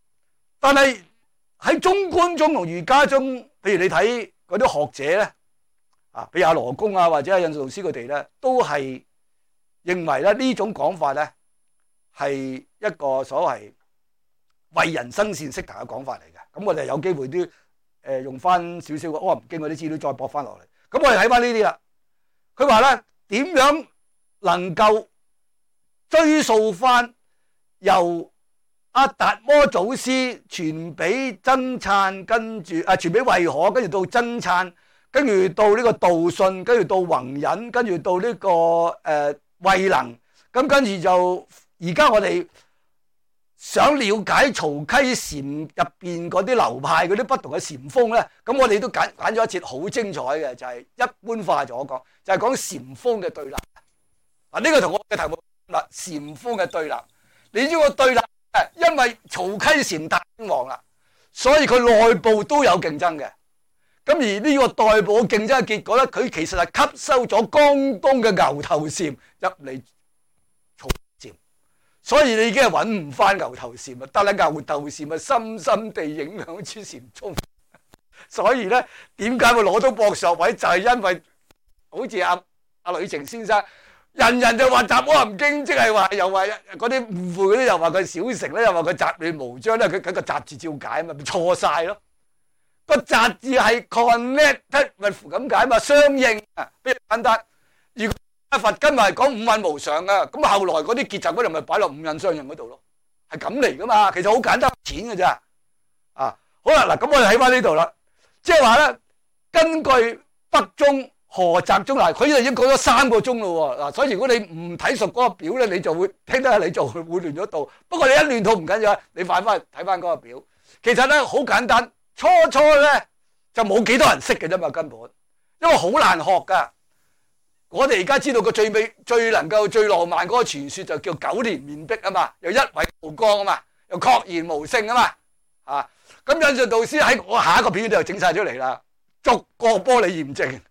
但係喺中觀中同儒家中，譬如你睇嗰啲學者咧，啊，比如阿羅公啊，或者阿印度老師佢哋咧，都係認為咧呢種講法咧係一個所謂為人生善識達嘅講法嚟嘅。咁我哋有機會都誒用翻少少嘅《阿含經》嗰啲資料再駁翻落嚟。咁我哋睇翻呢啲啦。佢話咧點樣能夠追溯翻由阿達摩祖師傳俾僧璨，跟住啊傳俾慧可，跟住到僧璨，跟住到呢個道信，跟住到弘忍，跟住到呢、這個誒、呃、慧能，咁跟住就而家我哋想了解曹溪禪入邊嗰啲流派嗰啲不同嘅禪風咧，咁我哋都揀揀咗一節好精彩嘅，就係、是、一般化咗講，就係講禪風嘅對立。啊，呢、這個同我嘅題目啦，禪風嘅對立。你知個對立？因為曹溪禪太興旺啦，所以佢內部都有競爭嘅。咁而呢個內部競爭嘅結果咧，佢其實係吸收咗江東嘅牛頭禪入嚟曹禪，所以你已經係揾唔翻牛頭禪啊！但係牛頭禪啊，深深地影響住禪宗。所以咧，點解會攞到博士學位？就係、是、因為好似阿阿呂澄先生。人人就話集《阿含經》，即係話又話嗰啲誤會嗰啲，又話佢小乘咧，又話佢雜亂無章咧，佢佢個雜字照解啊嘛，咪錯晒咯。個雜字係 connect 咁解嘛，相應啊，比較簡單。如果佛今日係講五蘊無常啊，咁後來嗰啲結集嗰度咪擺落五蘊相應嗰度咯，係咁嚟噶嘛。其實好簡單，錢嘅咋啊？好啦，嗱咁我哋睇翻呢度啦，即係話咧，根據北宗。何澤宗嗱，佢就已經講咗三個鐘咯喎，嗱，所以如果你唔睇熟嗰個表咧，你就會聽得你就會亂咗道。不過你一亂套唔緊要，你快翻去睇翻嗰個表。其實咧好簡單，初初咧就冇幾多人識嘅啫嘛，根本，因為好難學噶。我哋而家知道個最美、最能夠、最浪漫嗰個傳說就叫九年面壁啊嘛，又一葦無光啊嘛，又確然無性啊嘛，啊，咁印順導師喺我下一個表度就整晒出嚟啦，逐個幫你驗證。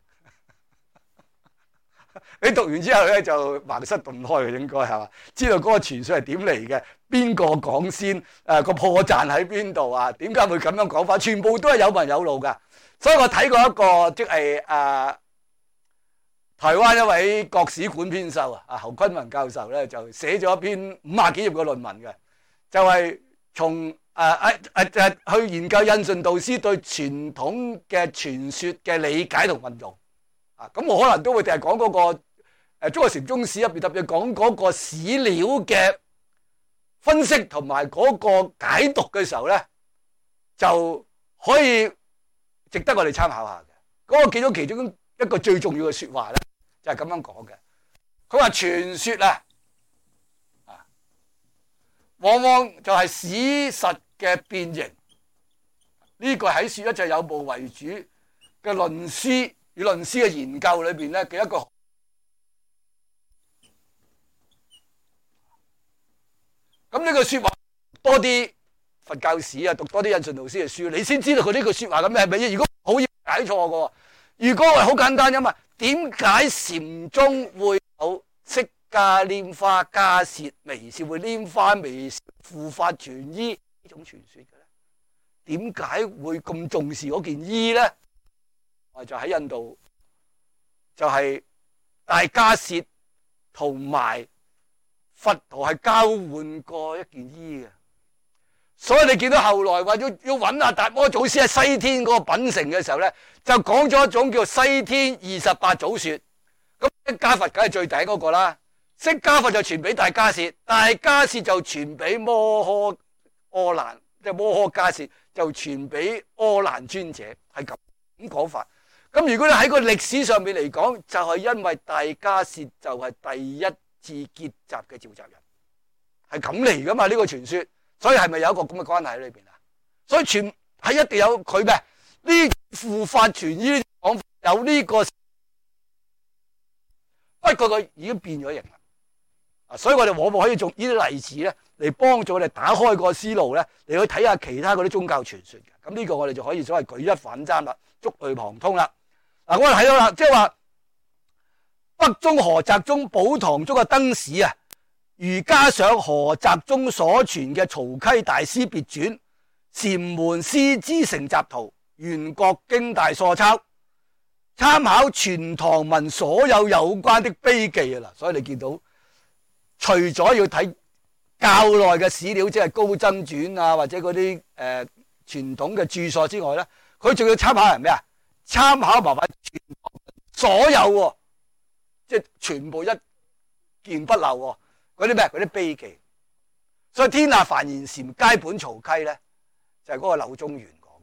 你讀完之後咧就茅塞頓開嘅，應該係嘛？知道嗰個傳說係點嚟嘅？邊個講先？誒、呃、個破綻喺邊度啊？點解會咁樣講法？全部都係有文有路噶。所以我睇過一個即係誒、呃、台灣一位國史館編修啊，啊侯坤文教授咧就寫咗一篇五廿幾頁嘅論文嘅，就係、是、從誒誒誒誒去研究印順導師對傳統嘅傳說嘅理解同運用。啊，咁我可能都會淨係講嗰個誒中國禪宗史入邊，特別講嗰個史料嘅分析同埋嗰個解讀嘅時候咧，就可以值得我哋參考下嘅。嗰個見到其中一個最重要嘅説話咧，就係咁樣講嘅。佢話傳說啊，啊，往往就係史實嘅變形。呢個喺說一切有部為主嘅論師。與論師嘅研究裏邊咧嘅一個，咁呢句説話多啲佛教史啊，讀多啲印順導師嘅書，你先知道佢呢句説話咁係咪？如果好易解錯嘅，如果係好簡單啫嘛，點解禪宗會有釋迦拈花迦葉微笑會拈花微笑護法傳衣呢種傳說嘅咧？點解會咁重視嗰件衣咧？就喺印度，就係大迦葉同埋佛陀係交換過一件衣嘅，所以你見到後來話要要揾阿達摩祖師喺西天嗰個品城嘅時候咧，就講咗一種叫西天二十八祖說。咁釋迦佛梗係最頂嗰個啦，釋迦佛就傳俾大迦葉，大迦葉就傳俾摩訶阿難，即係摩訶迦葉就傳俾阿難尊者，係咁咁講法。咁如果你喺個歷史上面嚟講，就係、是、因為大迦葉就係第一次結集嘅召集人，係咁嚟噶嘛？呢、這個傳說，所以係咪有一個咁嘅關係喺裏邊啊？所以傳係一定有佢咩？呢護法傳衣呢講法有呢、這個，不過佢已經變咗形啦。啊，所以我哋往往可以用呢啲例子咧，嚟幫助我哋打開個思路咧，嚟去睇下其他嗰啲宗教傳說嘅。咁呢個我哋就可以所謂舉一反三啦，觸類旁通啦。嗱，我哋睇到啦，即係話北宗何澤宗寶堂中嘅燈史啊，如加上何澤宗所傳嘅曹溪大師別傳， 禪門師之成集圖，圓覺經大疏鈔，參考全唐文所有有關的碑記啊！嗱，所以你見到除咗要睇較耐嘅史料，即係高僧傳啊，或者嗰啲誒傳統嘅著作之外咧，佢仲要參考係咩啊？參考埋埋全唐文所有、啊，即係全部一件不漏嗰啲咩？嗰啲碑記。所以天下凡言禪皆本曹溪咧，就係、是、嗰個柳宗元講，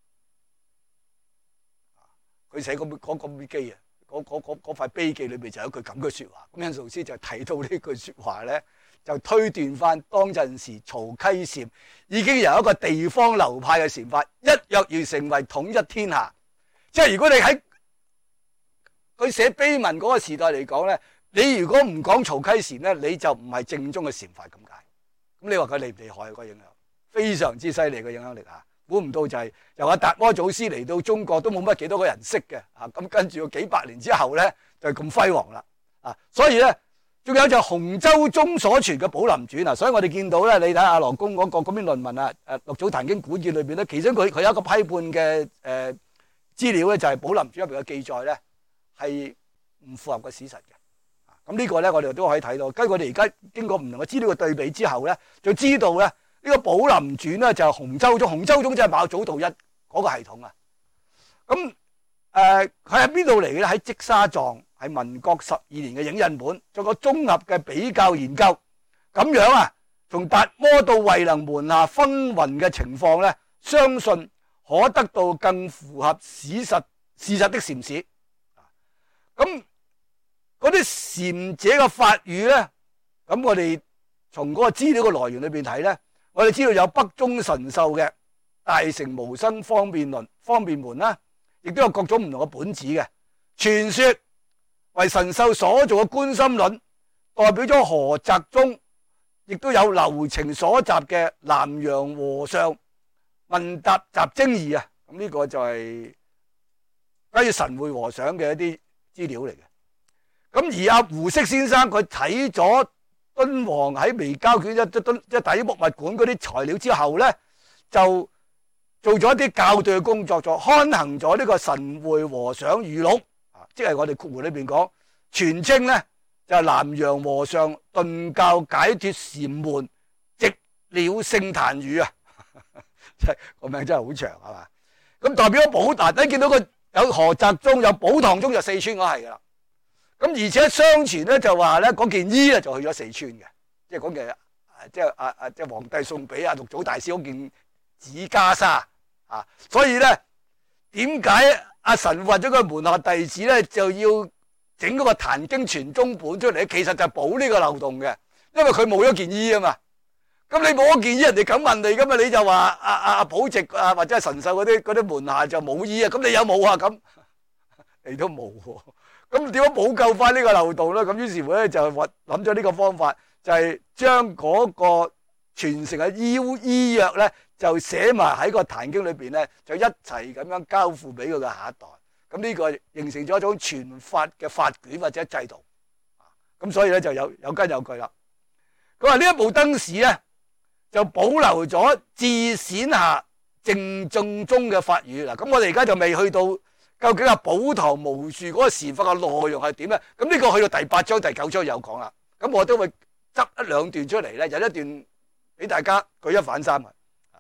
佢寫嗰嗰個碑記啊，嗰嗰嗰嗰塊碑記裏邊就有一句咁嘅說話。咁印度老師就提到呢句說話咧，就推斷翻當陣時曹溪禪已經由一個地方流派嘅禪法，一躍而成為統一天下。即係如果你喺佢寫碑文嗰個時代嚟講咧，你如果唔講曹溪禪咧，你就唔係正宗嘅禪法咁解。咁你話佢厲唔厲害？個影響非常之犀利嘅影響力啊！估唔到就係由阿達摩祖師嚟到中國都冇乜幾多個人識嘅啊！咁跟住幾百年之後咧，就咁輝煌啦啊！所以咧，仲有就係洪州宗所傳嘅《寶林傳》啊！所以我哋見到咧，你睇阿羅公嗰個嗰篇論文啊，誒《六祖壇經古卷》裏邊咧，其實佢佢有一個批判嘅誒資料咧，就係《寶林傳》入邊嘅記載咧係唔符合個史實嘅。咁呢個咧，我哋都可以睇到。跟住我哋而家經過唔同嘅資料嘅對比之後咧，就知道咧呢、這個《寶林傳》咧就係洪州宗，洪州宗即係馬祖道一嗰個系統啊。咁誒，佢喺邊度嚟嘅咧？喺積沙藏，係民國十二年嘅影印本，做個綜合嘅比較研究。咁樣啊，從達摩到慧能門下風雲嘅情況咧，相信可得到更符合史實事實的禪史。咁嗰啲禪者嘅法語咧，咁我哋從嗰個資料嘅來源裏邊睇咧，我哋知道有北宗神秀嘅大乘無生方便論、方便門啦，亦都有各種唔同嘅本子嘅。傳說為神秀所做嘅觀心論，代表咗何澤宗，亦都有劉澄所集嘅南陽和尚問答集精義啊。咁呢個就係關於神會和尚嘅一啲資料嚟嘅。咁而阿胡適先生佢睇咗敦煌喺微膠卷一敦即係大英博物館嗰啲材料之後咧，就做咗一啲校對嘅工作，就刊行咗呢個神會和尚語錄啊，即係我哋括弧裏邊講全稱咧就係南陽和尚頓教解脫禪門直了聖壇語啊，即係個名真係好長係嘛？咁代表咗寶壇，你見到個有何澤宗有寶堂宗就四川嗰係噶啦。咁而且相傳咧就話咧嗰件衣咧就去咗四川嘅，即係嗰件即係啊啊即係皇帝送俾阿六祖大師嗰件紫袈裟啊，所以咧點解阿神或者個門下弟子咧就要整嗰個壇經傳宗本出嚟？其實就係補呢個漏洞嘅，因為佢冇咗件衣啊嘛。咁你冇咗件衣，人哋咁問你咁啊，你就話阿阿阿寶直啊或者係神秀嗰啲嗰啲門下就冇衣啊，咁你有冇啊？咁你都冇喎。咁點樣補救翻呢個漏洞咧？咁於是乎咧就諗咗呢個方法，就係將嗰個傳承嘅醫醫藥咧，就寫埋喺個壇經裏邊咧，就一齊咁樣交付俾佢嘅下一代。咁呢個形成咗一種傳法嘅法卷或者制度。咁所以咧就有有根有據啦。佢話呢一部燈史咧，就保留咗智顯下淨眾宗嘅法語。嗱，咁我哋而家就未去到。究竟係寶堂無樹嗰個禪法嘅內容係點咧？咁呢個去到第八章、第九章有講啦。咁我都會執一兩段出嚟咧，有一段俾大家舉一反三嘅。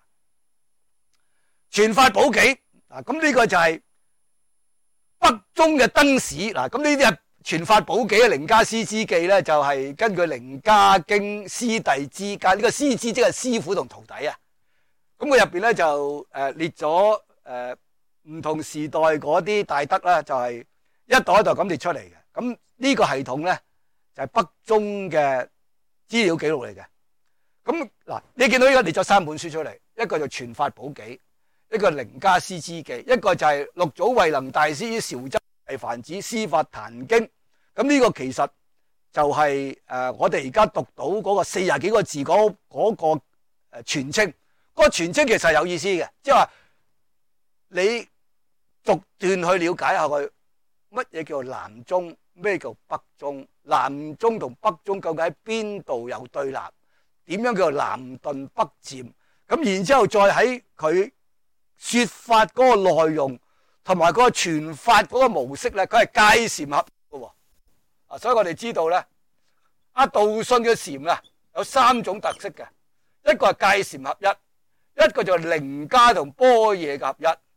傳法寶紀嗱，咁呢個就係北宗嘅燈史嗱。咁呢啲係傳法寶紀嘅凌家師之記咧，就係根據凌家經師弟之家呢個師之即係師傅同徒弟啊。咁佢入邊咧就誒列咗誒。唔同時代嗰啲大德咧，就係一代一代咁列出嚟嘅。咁呢個系統咧，就係北宗嘅資料記錄嚟嘅。咁嗱，你見到呢個列咗三本書出嚟，一個就傳法寶紀，一個凌家師之記，一個就係六祖慧能大師於韶州大梵寺師法壇經。咁呢個其實就係誒我哋而家讀到嗰個四廿幾個字嗰嗰個誒全稱。嗰個全稱其實係有意思嘅，即係話你逐段去了解下佢乜嘢叫南宗，咩叫北宗，南宗同北宗究竟喺邊度有對立？點樣叫做南頓北漸？ 咁然之後再喺佢說法嗰個內容同埋嗰個傳法嗰個模式咧，佢係戒禪合一嘅喎。啊，所以我哋知道咧，阿道信嘅禪啊有三種特色嘅，一個係戒禪合一，一個就係楞伽同般若嘅合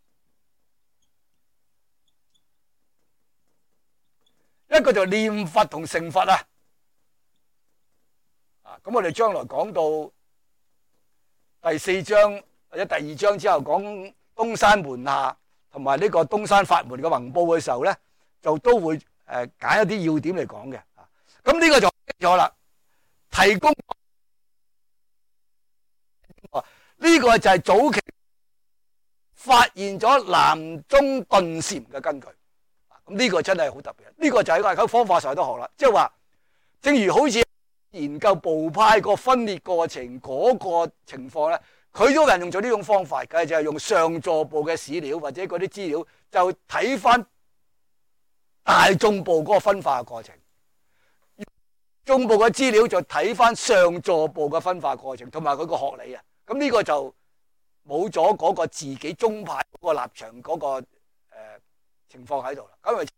一，一個就係念佛同成佛啊。啊，咁我哋將來講到第四章或者第二章之後講東山門下同埋呢個東山法門嘅宏布嘅時候咧，就都會誒揀一啲要點嚟講嘅。啊，咁呢個就清楚啦，提供呢個就係早期發現咗南宗頓禪嘅根據。咁呢個真係好特別，呢個就喺個方法上都學啦，即係話，正如好似研究部派個分裂過程嗰個情況咧，佢都有人用咗呢種方法，梗係就係用上座部嘅史料或者嗰啲資料，就睇翻大眾部嗰個分化嘅過程，中部嘅資料就睇翻上座部嘅分化過程，同埋佢個學理啊。咁呢個就冇咗嗰個自己宗派嗰個立場嗰個誒情況喺度啦。咁咪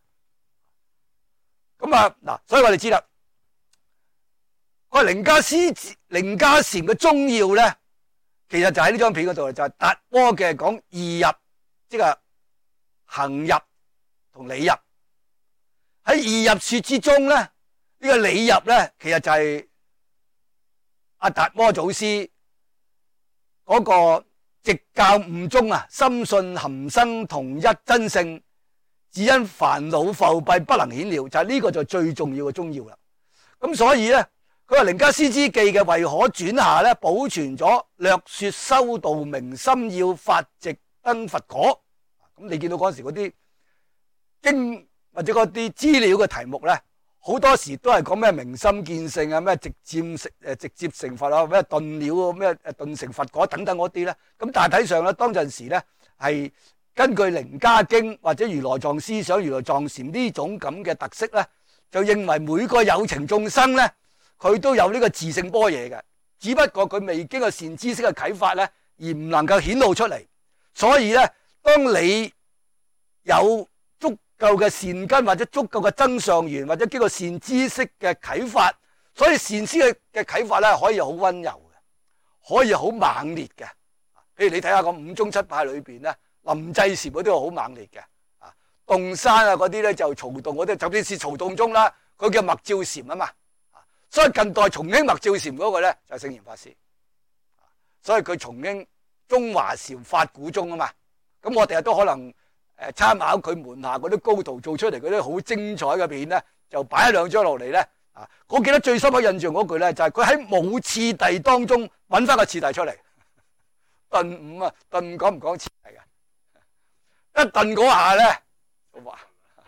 咁啊嗱，所以我哋知啦，個楞伽師楞伽禪嘅宗要咧，其實就喺呢張片嗰度，就係達摩嘅講義入，即係行入同理入。喺義入說之中咧，呢個理入咧，其實就係阿達摩祖師嗰個直教悟中啊，深信含生同一真性，只因煩惱浮蔽不能顯了，就係呢個就最重要嘅宗要啦。咁所以咧，佢話楞伽師之記嘅為可轉下咧，保存咗略說修道明心要法直登佛果。咁你見到嗰時嗰啲經或者嗰啲資料嘅題目咧，好多時都係講咩明心見性啊，咩直接成誒直接成佛啊，咩頓了咩誒頓成佛果等等嗰啲咧。咁大體上咧，當陣時咧係根據楞伽經或者如來藏思想、如來藏禪呢種咁嘅特色咧，就認為每個有情眾生咧，佢都有呢個自性般若嘅，只不過佢未經過善知識嘅啟發咧，而唔能夠顯露出嚟。所以咧，當你有足夠嘅善根或者足夠嘅增上緣或者經過善知識嘅啟發，所以善知識嘅啟發咧可以好溫柔嘅，可以好猛烈嘅。譬如你睇下個五宗七派裏邊咧，臨濟禪嗰啲係好猛烈嘅，啊，洞山啊嗰啲咧就曹洞嗰啲，就算是曹洞宗啦，佢叫默照禪啊嘛。所以近代重興默照禪嗰個咧就係聖嚴法師，所以佢重興中華禪法古宗啊嘛。咁我哋都可能誒參考佢門下嗰啲高徒做出嚟嗰啲好精彩嘅片咧，就擺一兩張落嚟咧。啊，我記得最深刻印象嗰句咧就係佢喺冇次第當中揾翻個次第出嚟。頓悟啊，頓悟講唔講次第嘅？一頓嗰下咧，哇！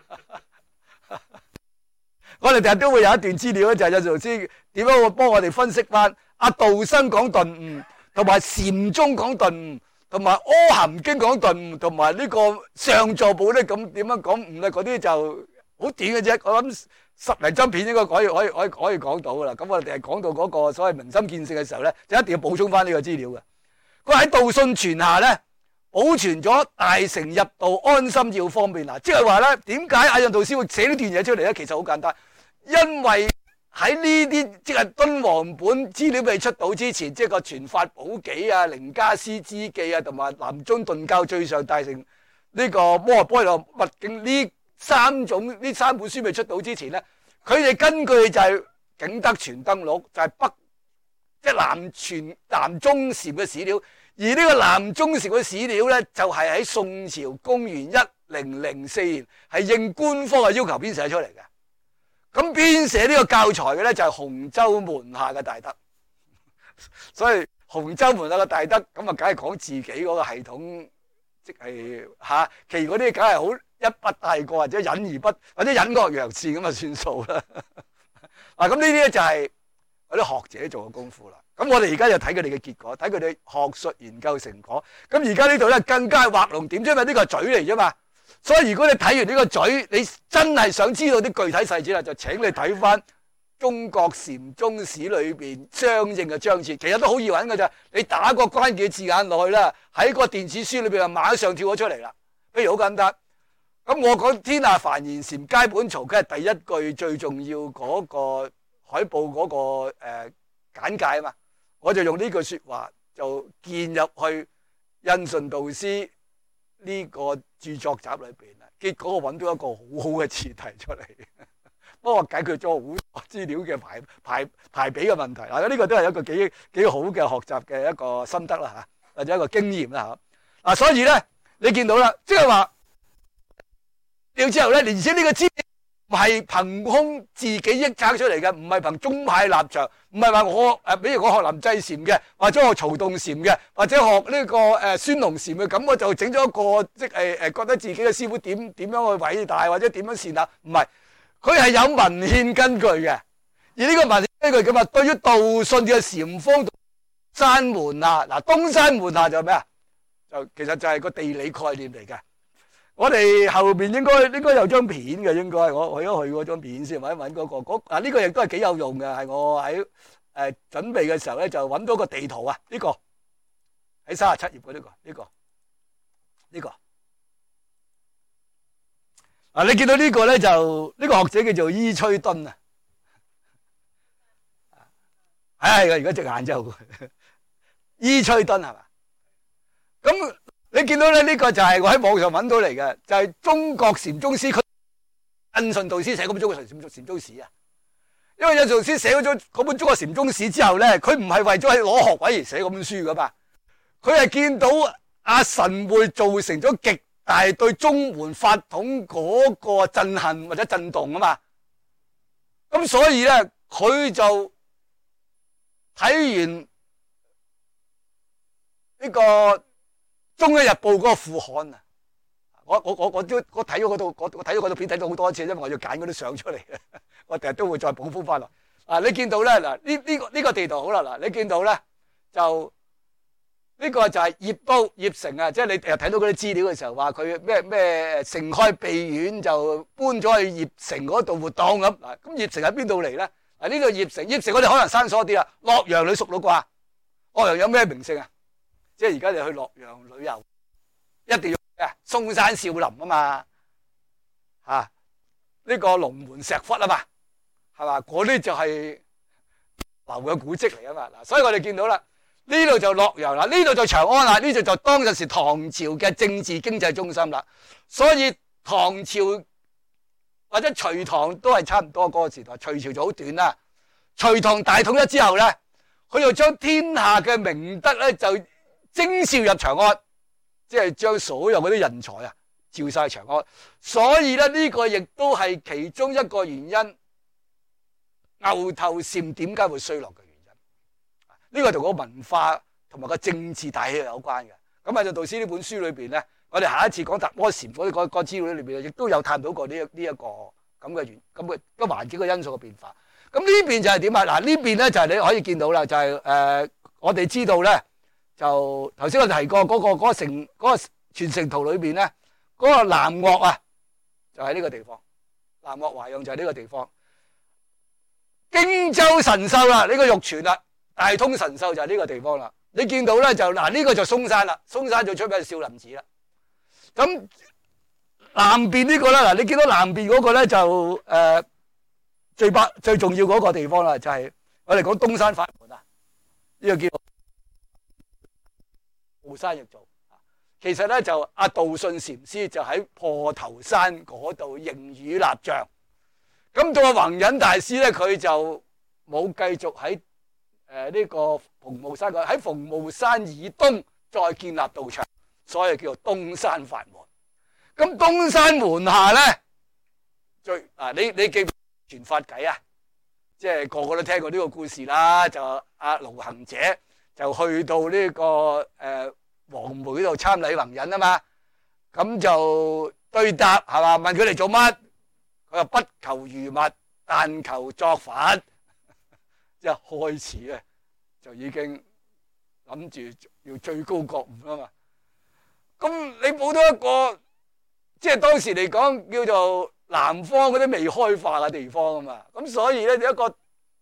我哋第日都會有一段資料咧，就係有老師點樣會幫我哋分析翻阿道生講頓悟，同埋禪宗講頓悟，同埋阿含經講頓悟，同埋呢個上座部咧咁點樣講悟咧？嗰啲就好短嘅啫。我諗十零張片應該可以可以可以可以講到噶啦。咁我哋係講到嗰個所謂明心見性嘅時候咧，就一定要補充翻呢個資料嘅。佢喺道信傳下咧，保存咗大乘入道安心要方便嗱，即係話咧，點解阿印度師會寫呢段嘢出嚟咧？其實好簡單。因為喺呢啲即係敦煌本資料未出到之前，即係個傳法寶紀啊、楞伽師之記啊，同埋南宗頓教最上大乘呢個摩訶般若密經呢三種呢三本書未出到之前咧，佢哋根據就係景德傳燈錄，就係、是、北即係、就是、南傳南宗禪嘅史料，而呢個南宗禪嘅史料咧，就係、是、喺宋朝公元一零零四年係應官方嘅要求編寫出嚟嘅。咁編寫呢個教材嘅咧就係洪州門下嘅大德，所以洪州門下嘅大德咁啊，梗係講自己嗰個系統，即係吓，其餘嗰啲梗係好一筆帶過或者隱而不或者隱惡揚善咁啊算數啦。嗱，咁呢啲咧就係嗰啲學者做嘅功夫啦。咁我哋而家就睇佢哋嘅結果，睇佢哋學術研究成果。咁而家呢度咧更加係畫龍點睛，因為呢個係嘴嚟啫嘛。所以如果你睇完呢個嘴，你真係想知道啲具體細節啦，就請你睇翻中國禪宗史裏邊相應嘅章節，其實都好易揾㗎咋。你打個關鍵字眼落去啦，喺個電子書裏邊就馬上跳咗出嚟啦。譬如好簡單，咁我講天下凡言禪皆本草，梗係第一句最重要嗰個海報嗰個誒簡介啊嘛，我就用呢句說話就建入去印順導師呢個著作集裏邊啦。結果我揾到一個好好嘅詞題出嚟。幫我解決咗好多資料嘅排排排比嘅問題，嗱，呢個都係一個幾幾好嘅學習嘅一個心得啦嚇，或者一個經驗啦嚇。嗱，所以咧，你見到啦，即係話了之後咧，而且呢個資料唔係憑空自己臆測出嚟嘅，唔係憑宗派立場，唔係話我誒，比如我學臨濟禪嘅，或者學曹洞禪嘅，或者學呢個誒孫龍禪嘅，咁我就整咗一個即係誒覺得自己嘅師傅點點樣去偉大，或者點樣善立，唔係。佢係有文獻根據嘅，而呢個文獻根據咁啊，對於道信嘅禪風山門下，嗱，東山門下就咩啊？就其實就係個地理概念嚟嘅。我哋後邊應該應該有張片嘅，應該我我而家去嗰張片先，揾一揾嗰個嗰啊呢個亦都係幾有用嘅，係我喺誒準備嘅時候咧就揾到個地圖啊，呢個喺三十七頁嘅呢個呢個呢個。啊！你見到呢個咧就呢、這個學者叫做伊吹敦啊，係而家隻眼就伊吹敦係嘛？咁你見到咧呢、這個就係我喺網上揾到嚟嘅，就係、是、中國禪宗師佢印順導師寫嗰本中國禪宗禪宗史啊。因為印順導師寫咗嗰本中國禪宗史之後咧，佢唔係為咗係攞學位而寫嗰本書噶嘛，佢係見到阿神會造成咗極。但係對宗門法統嗰個震撼或者震動啊嘛，咁所以咧佢就睇完呢個《中央日報》嗰個副刊啊，我我我我都我睇咗嗰度，我我睇咗嗰套片睇咗好多次，因為我要揀嗰啲相出嚟嘅，我第日都會再補充翻落。啊，你見到咧嗱呢呢個呢個地圖好啦，嗱你見到咧就。呢個就係葉都葉誠啊，即係你誒睇到嗰啲資料嘅時候，話佢咩咩盛開秘院就搬咗去葉誠嗰度活動咁嗱。咁葉誠喺邊度嚟咧？嗱呢個葉誠，葉誠我哋可能生疏啲啦。洛陽你熟到啩？洛陽有咩名勝啊？即係而家你去洛陽旅遊，一定要嘅嵩山少林啊嘛，嚇呢個龍門石窟啊嘛，係嘛？嗰啲就係流嘅古蹟嚟啊嘛。嗱，所以我哋見到啦。呢度就洛陽啦，呢度就長安啦，呢度就當陣時唐朝嘅政治經濟中心啦。所以唐朝或者隋唐都係差唔多嗰個時代，隋朝就好短啦。隋唐大統一之後咧，佢就將天下嘅明德咧就徵召入長安，即係將所有嗰啲人才啊召晒長安。所以咧呢個亦都係其中一個原因，牛頭禪點解會衰落嘅？呢個同個文化同埋個政治大氣有關嘅。咁啊，就導師呢本書裏邊咧，我哋下一次講達摩禪嗰啲嗰個資料裏邊，亦都有探討過呢一呢一個咁嘅原咁嘅個環境嘅因素嘅變化。咁呢邊就係點啊？嗱，呢邊咧就係你可以見到啦，就係、是、誒、呃，我哋知道咧，就頭先我提過嗰、那個嗰、那個城嗰、那個傳承圖裏邊咧，嗰、那個南岳啊，就喺、是、呢個地方，南岳華陽就係呢個地方。荊州神秀啦，呢、這個玉泉啦。大通神秀就係呢個地方啦，你見到咧就嗱呢、這個就嵩山啦，嵩山就出名少林寺啦。咁南邊呢個咧嗱，你見到南邊嗰個咧就誒、呃、最北最重要嗰個地方啦，就係、是、我哋講東山法門啊，呢、這個叫霧山玉造。其實咧就阿道信禪師就喺破頭山嗰度迎雨立像。咁到阿弘忍大師咧，佢就冇繼續喺。誒、呃，呢、這個鳳霧山喺鳳霧山以東再建立道場，所以叫做東山法門。咁東山門下咧，最啊，你你記唔記傳法偈啊？即係個個都聽過呢個故事啦。就阿盧行者就去到呢、這個誒、呃、黃梅嗰度參禮弘忍啊嘛。咁就對答係嘛？問佢嚟做乜？佢話不求餘物，但求作佛。一開始咧就已經諗住要最高覺悟啊嘛，咁你冇到一個即係當時嚟講叫做南方嗰啲未開化嘅地方啊嘛，咁所以咧一個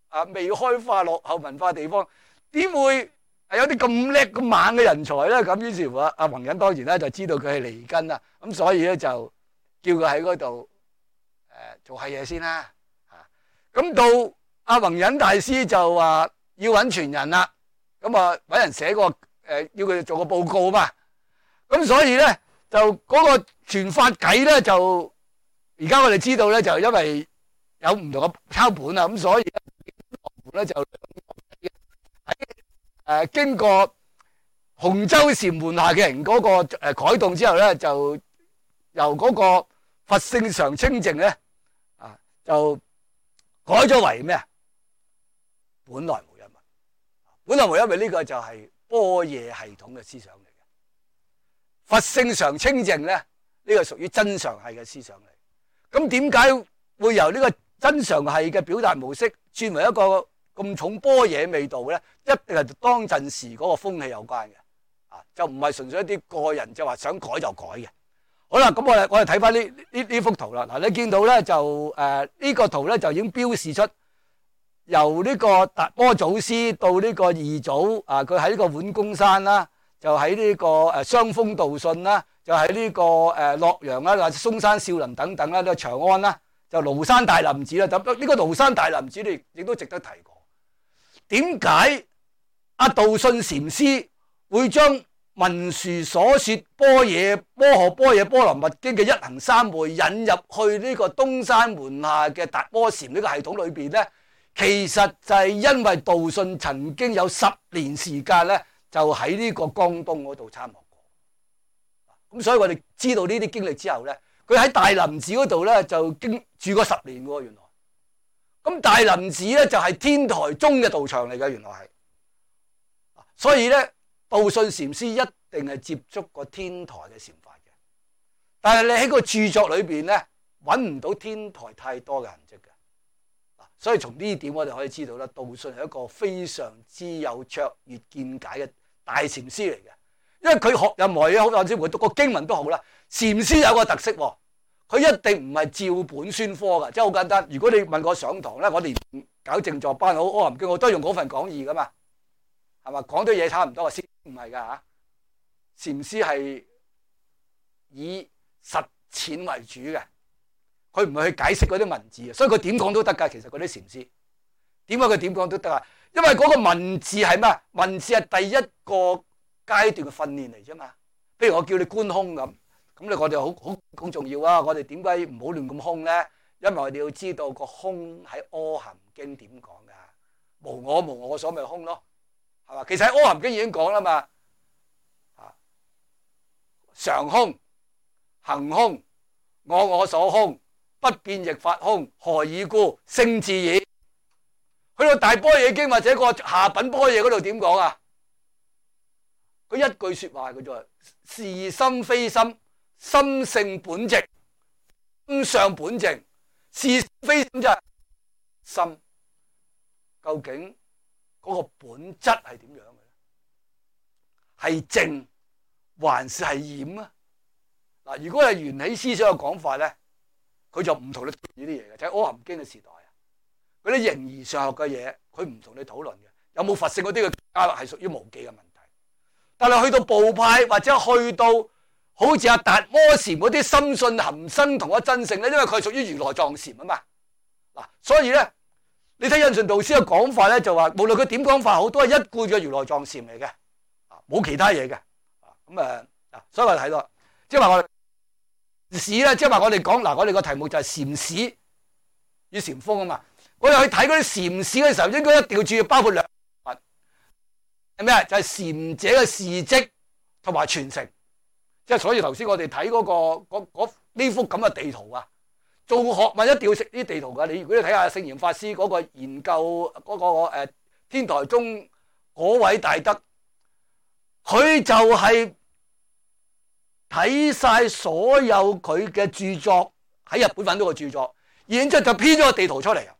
啊未開化落後文化地方，點會係有啲咁叻咁猛嘅人才咧？咁於是乎啊，阿弘忍當然咧就知道佢係離根啦，咁所以咧就叫佢喺嗰度誒做下嘢先啦。嚇，咁到阿弘忍大師就話要揾傳人啦，咁啊揾人寫個誒要佢做個報告嘛。咁所以咧就嗰個傳法偈咧就而家我哋知道咧就因為有唔同嘅抄本啊，咁所以咧就喺誒經過洪州禪門下嘅人嗰個誒改動之後咧，就由嗰個佛性常清淨咧啊，就改咗為咩啊？本來無一物，本來無一物呢個就係般若系統嘅思想嚟嘅。佛性常清淨咧，呢個屬於真常系嘅思想嚟。咁點解會由呢個真常系嘅表達模式轉為一個咁重般若味道咧？一定係當陣時嗰個風氣有關嘅，啊，就唔係純粹一啲個人就話想改就改嘅。好啦，咁我哋我哋睇翻呢呢呢幅圖啦。嗱，你見到咧就誒呢、呃這個圖咧就已經標示出由呢個達摩祖師到呢個二祖啊，佢喺呢個碗公山啦，就喺呢個誒雙峰道信啦，就喺呢個誒洛陽啦，或者嵩山少林等等啦，呢個長安啦，就廬山大林寺啦。咁呢個廬山大林寺你亦都值得提過。點解阿道信禪師會將文殊所說般若摩訶般若波羅蜜經嘅一行三昧引入去呢個東山門下嘅達摩禪呢個系統裏邊咧？其實就係因為道信曾經有十年時間咧，就喺呢個江東嗰度參學過。咁所以我哋知道呢啲經歷之後咧，佢喺大林寺嗰度咧就經住過十年喎，原來。咁大林寺咧就係天台宗嘅道場嚟嘅，原來係。所以咧，道信禪師一定係接觸過天台嘅禪法嘅。但係你喺個著作裏邊咧，揾唔到天台太多嘅痕跡嘅。所以從呢點我哋可以知道咧，道信係一個非常之有卓越見解嘅大禪師嚟嘅。因為佢學任何嘢好，甚至乎讀個經文都好啦。禪師有個特色，佢一定唔係照本宣科㗎，即係好簡單。如果你問我上堂咧，我哋搞靜坐班好《阿含經》，我都用嗰份講義噶嘛，係嘛？講啲嘢差唔多，先唔係㗎嚇。禪師係以實踐為主嘅。佢唔係去解釋嗰啲文字，所以佢點講都得㗎。其實嗰啲禪師點解佢點講都得啊？因為嗰個文字係咩？文字係第一個階段嘅訓練嚟啫嘛。譬如我叫你觀空咁，咁你我哋好好好重要啊！我哋點解唔好亂咁空咧？因為我哋要知道個空喺《阿含經》點講㗎？無我無我所咪空咯，係嘛？其實喺《阿含經》已經講啦嘛，啊，常空、行空、我我所空。不變亦法空，何以故？聖自已。去到大般若經或者個下品般若嗰度點講啊？佢一句說話佢就係：是心非心，心性本淨，心相本淨。是非心就係心，究竟嗰個本質係點樣嘅咧？係淨還是係染啊？嗱，如果係緣起思想嘅講法咧？佢就唔同你討論呢啲嘢嘅，就喺《阿含經》嘅時代啊，嗰啲形而上學嘅嘢，佢唔同你討論嘅。有冇佛性嗰啲嘅加係屬於無記嘅問題。但係去到部派或者去到好似阿達摩禪嗰啲深信含生同一真性咧，因為佢係屬於如來藏禪啊嘛。嗱，所以咧，你睇印順導師嘅講法咧，就話無論佢點講法好，都係一貫嘅如來藏禪嚟嘅，啊，冇其他嘢嘅。啊，咁啊，嗱，所以我哋睇到，即係話我。史咧，即係話我哋講嗱，我哋個題目就係禪史與禪風啊嘛。我哋去睇嗰啲禪史嘅時候，應該一定要注意包括兩部分，係咩啊？就係、是、禪者嘅事跡同埋傳承。即係所以頭先我哋睇嗰個呢幅咁嘅地圖啊，做學問一定要識啲地圖噶。你如果你睇下聖嚴法師嗰個研究嗰、那個誒、呃、天台宗嗰位大德，佢就係、是。睇晒所有佢嘅著作，喺日本揾到個著作，然之後就編咗個地圖出嚟。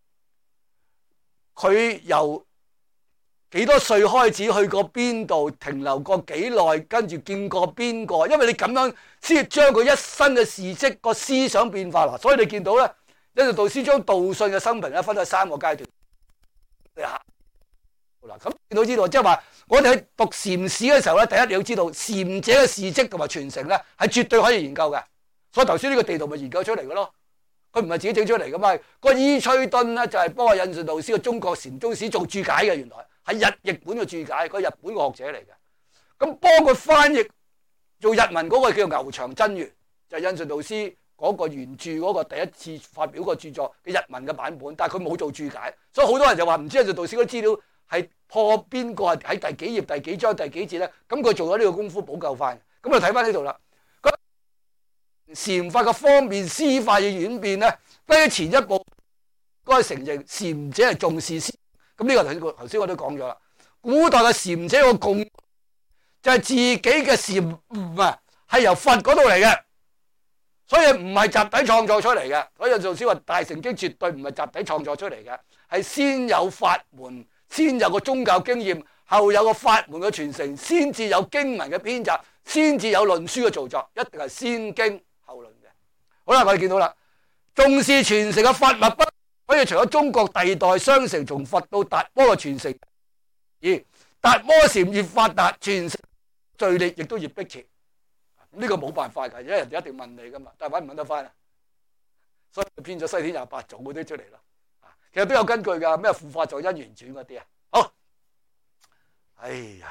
佢由幾多歲開始去過邊度，停留過幾耐，跟住見過邊個？因為你咁樣先將佢一生嘅事跡、個思想變化啦。所以你見到咧，印順導師將道信嘅生平咧分咗三個階段。 嗱，咁你都知道，即係話我哋去讀禪史嘅時候咧，第一你要知道禪者嘅事蹟同埋傳承咧，係絕對可以研究嘅。所以頭先呢個地圖咪研究出嚟嘅咯，佢唔係自己整出嚟噶嘛。個伊吹敦咧就係幫阿印順導師嘅《中國禪宗史》做注解嘅，原來係日譯本嘅注解，佢係日本嘅學者嚟嘅。咁幫佢翻譯做日文嗰個叫牛長真源，就係印順導師嗰個原著嗰個第一次發表個著作嘅日文嘅版本，但係佢冇做注解，所以好多人就話唔知印順導師嗰啲資料係破邊個，係喺第幾頁、第幾章、第幾節咧？咁佢做咗呢個功夫補救翻。咁就睇翻呢度啦。禪法嘅方面師法嘅演變咧，比起前一步該承認禪者係重視師。咁呢個頭先頭先我都講咗啦。古代嘅禪者個共就係自己嘅禪悟啊，係由佛嗰度嚟嘅，所以唔係集體創作出嚟嘅。所以就先話大乘經絕對唔係集體創作出嚟嘅，係先有法門，先有個宗教經驗，後有個法門嘅傳承，先至有經文嘅編集，先至有論書嘅造作，一定係先經後論嘅。好啦，我哋見到啦，重視傳承嘅法物不可以除咗中國第代相承，從佛到達摩嘅傳承，而達摩禪越發達，傳承序列亦都越迫切。呢個冇辦法㗎，因為人哋一定問你㗎嘛，但係揾唔揾得翻啊？所以編咗西天廿八祖嗰啲出嚟咯。其實都有根據㗎，咩護法藏因緣傳嗰啲啊。好，哎呀，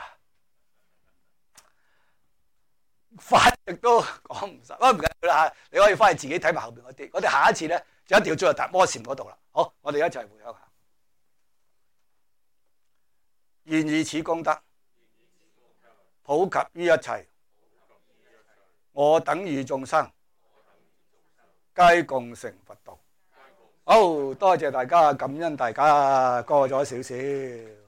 法亦都講唔實，不過唔緊要啦嚇，你可以翻去自己睇埋後邊嗰啲。我哋下一次咧就一定要進入達摩禪嗰度啦。好，我哋一齊回想下。願以此功德普及於一切，我等與眾生皆共成佛道。好，多謝大家，感恩大家過咗少少。